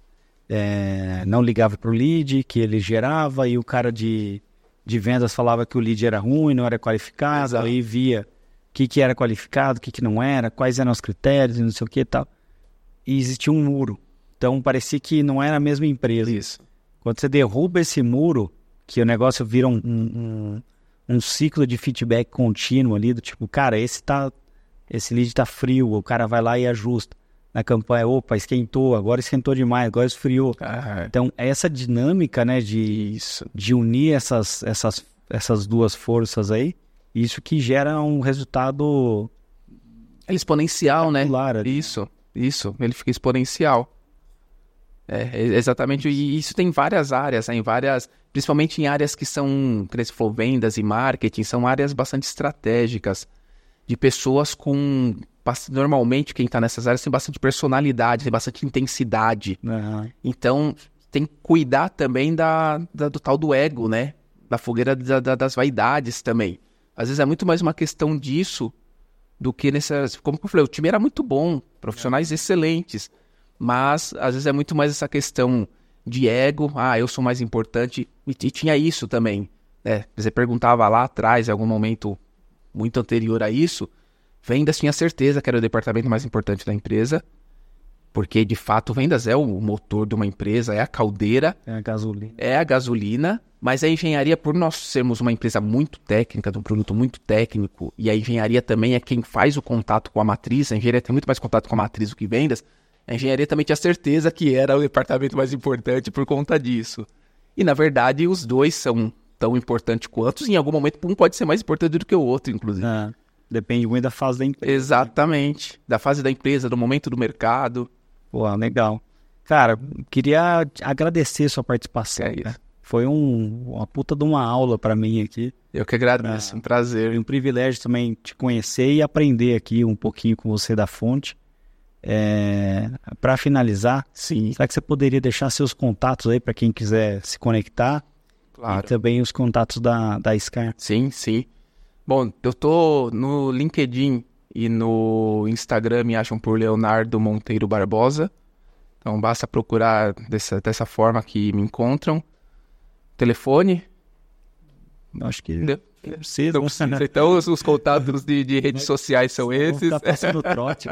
é, não ligava para o lead, que ele gerava, e o cara de, de vendas falava que o lead era ruim, não era qualificado, Exato. aí via o que, que era qualificado, o que, que não era, quais eram os critérios, não sei o que e tal. E existia um muro. Então, parecia que não era a mesma empresa. Isso. Quando você derruba esse muro, que o negócio vira um, um, um ciclo de feedback contínuo ali, do tipo, cara, esse, tá, esse lead tá frio, o cara vai lá e ajusta. Na campanha, opa, esquentou, agora esquentou demais, agora esfriou. Ah, Então, essa dinâmica, né, de, isso. de unir essas, essas, essas duas forças aí, isso que gera um resultado É exponencial, né? espetacular ali. Isso, isso. Ele fica exponencial. É, é exatamente. E isso tem várias áreas, né? Em várias, principalmente em áreas que são, como você falou, vendas e marketing, são áreas bastante estratégicas, de pessoas com, normalmente quem está nessas áreas tem bastante personalidade, tem bastante intensidade. Aham. Então, tem que cuidar também da, da- do tal do ego, né? Da fogueira da- da- das vaidades também. Às vezes é muito mais uma questão disso do que nessas... Como eu falei, o time era muito bom, profissionais excelentes, mas às vezes é muito mais essa questão de ego, ah, eu sou mais importante, e, e tinha isso também, né? Você perguntava lá atrás, em algum momento muito anterior a isso, vendas tinha certeza que era o departamento mais importante da empresa, porque de fato vendas é o motor de uma empresa, é a caldeira, É a gasolina. é a gasolina, mas a engenharia, por nós sermos uma empresa muito técnica, de um produto muito técnico, e a engenharia também é quem faz o contato com a matriz, a engenharia tem muito mais contato com a matriz do que vendas, a engenharia também tinha certeza que era o departamento mais importante por conta disso. E na verdade os dois são tão importantes quanto, e em algum momento um pode ser mais importante do que o outro, inclusive. Ah, depende muito da fase da empresa. Exatamente. Da fase da empresa, do momento do mercado. Pô, legal. Cara, queria te agradecer a sua participação. É isso. Né? Foi um, uma puta de uma aula pra mim aqui. Eu que agradeço, um prazer. Foi um privilégio também te conhecer e aprender aqui um pouquinho com você da fonte. É, para finalizar, Sim, será que você poderia deixar seus contatos aí para quem quiser se conectar? claro. E também os contatos da, da Scar. Sim, sim. Bom, eu tô no LinkedIn e no Instagram, me acham por Leonardo Monteiro Barbosa. Então basta procurar dessa, dessa forma que me encontram. Telefone. Acho que Entendeu? não precisa. Não precisa. Então os, os contatos de, de redes sociais são Vamos esses. ficar passando trote.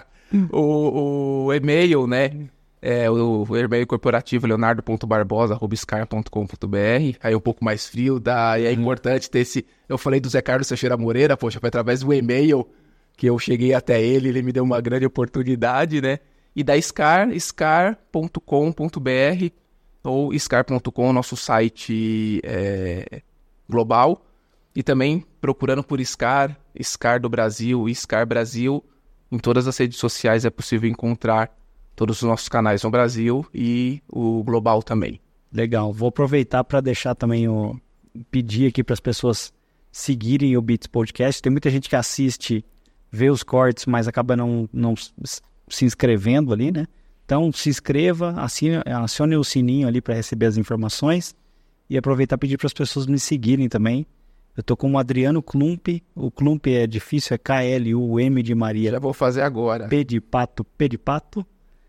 O, o e-mail, né? É o, o e-mail corporativo leonardo ponto barbosa arroba scar ponto com ponto br. Aí é um pouco mais frio, dá, e é importante ter esse... Eu falei do Zé Carlos Teixeira Moreira, poxa, foi através do e-mail que eu cheguei até ele, ele me deu uma grande oportunidade, né? E da Scar, scar ponto com ponto br ou scar ponto com, nosso site é, global. E também procurando por Scar, Scar do Brasil, Scar Brasil. Em todas as redes sociais é possível encontrar todos os nossos canais no Brasil e o global também. Legal. Vou aproveitar para deixar também o pedir aqui para as pessoas seguirem o Beats Podcast. Tem muita gente que assiste, vê os cortes, mas acaba não, não se inscrevendo ali, né? Então se inscreva, assine, acione o sininho ali para receber as informações e aproveitar e pedir para as pessoas me seguirem também. Eu tô com o Adriano Klump. O Klump é difícil, é K L U M de Maria. Já vou fazer agora. P de pato, P de pato.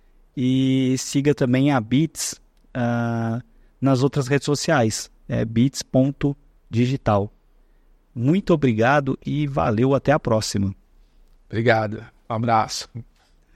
E siga também a Beats uh, nas outras redes sociais. É beats ponto digital. Muito obrigado e valeu. Até a próxima. Obrigado. Um abraço.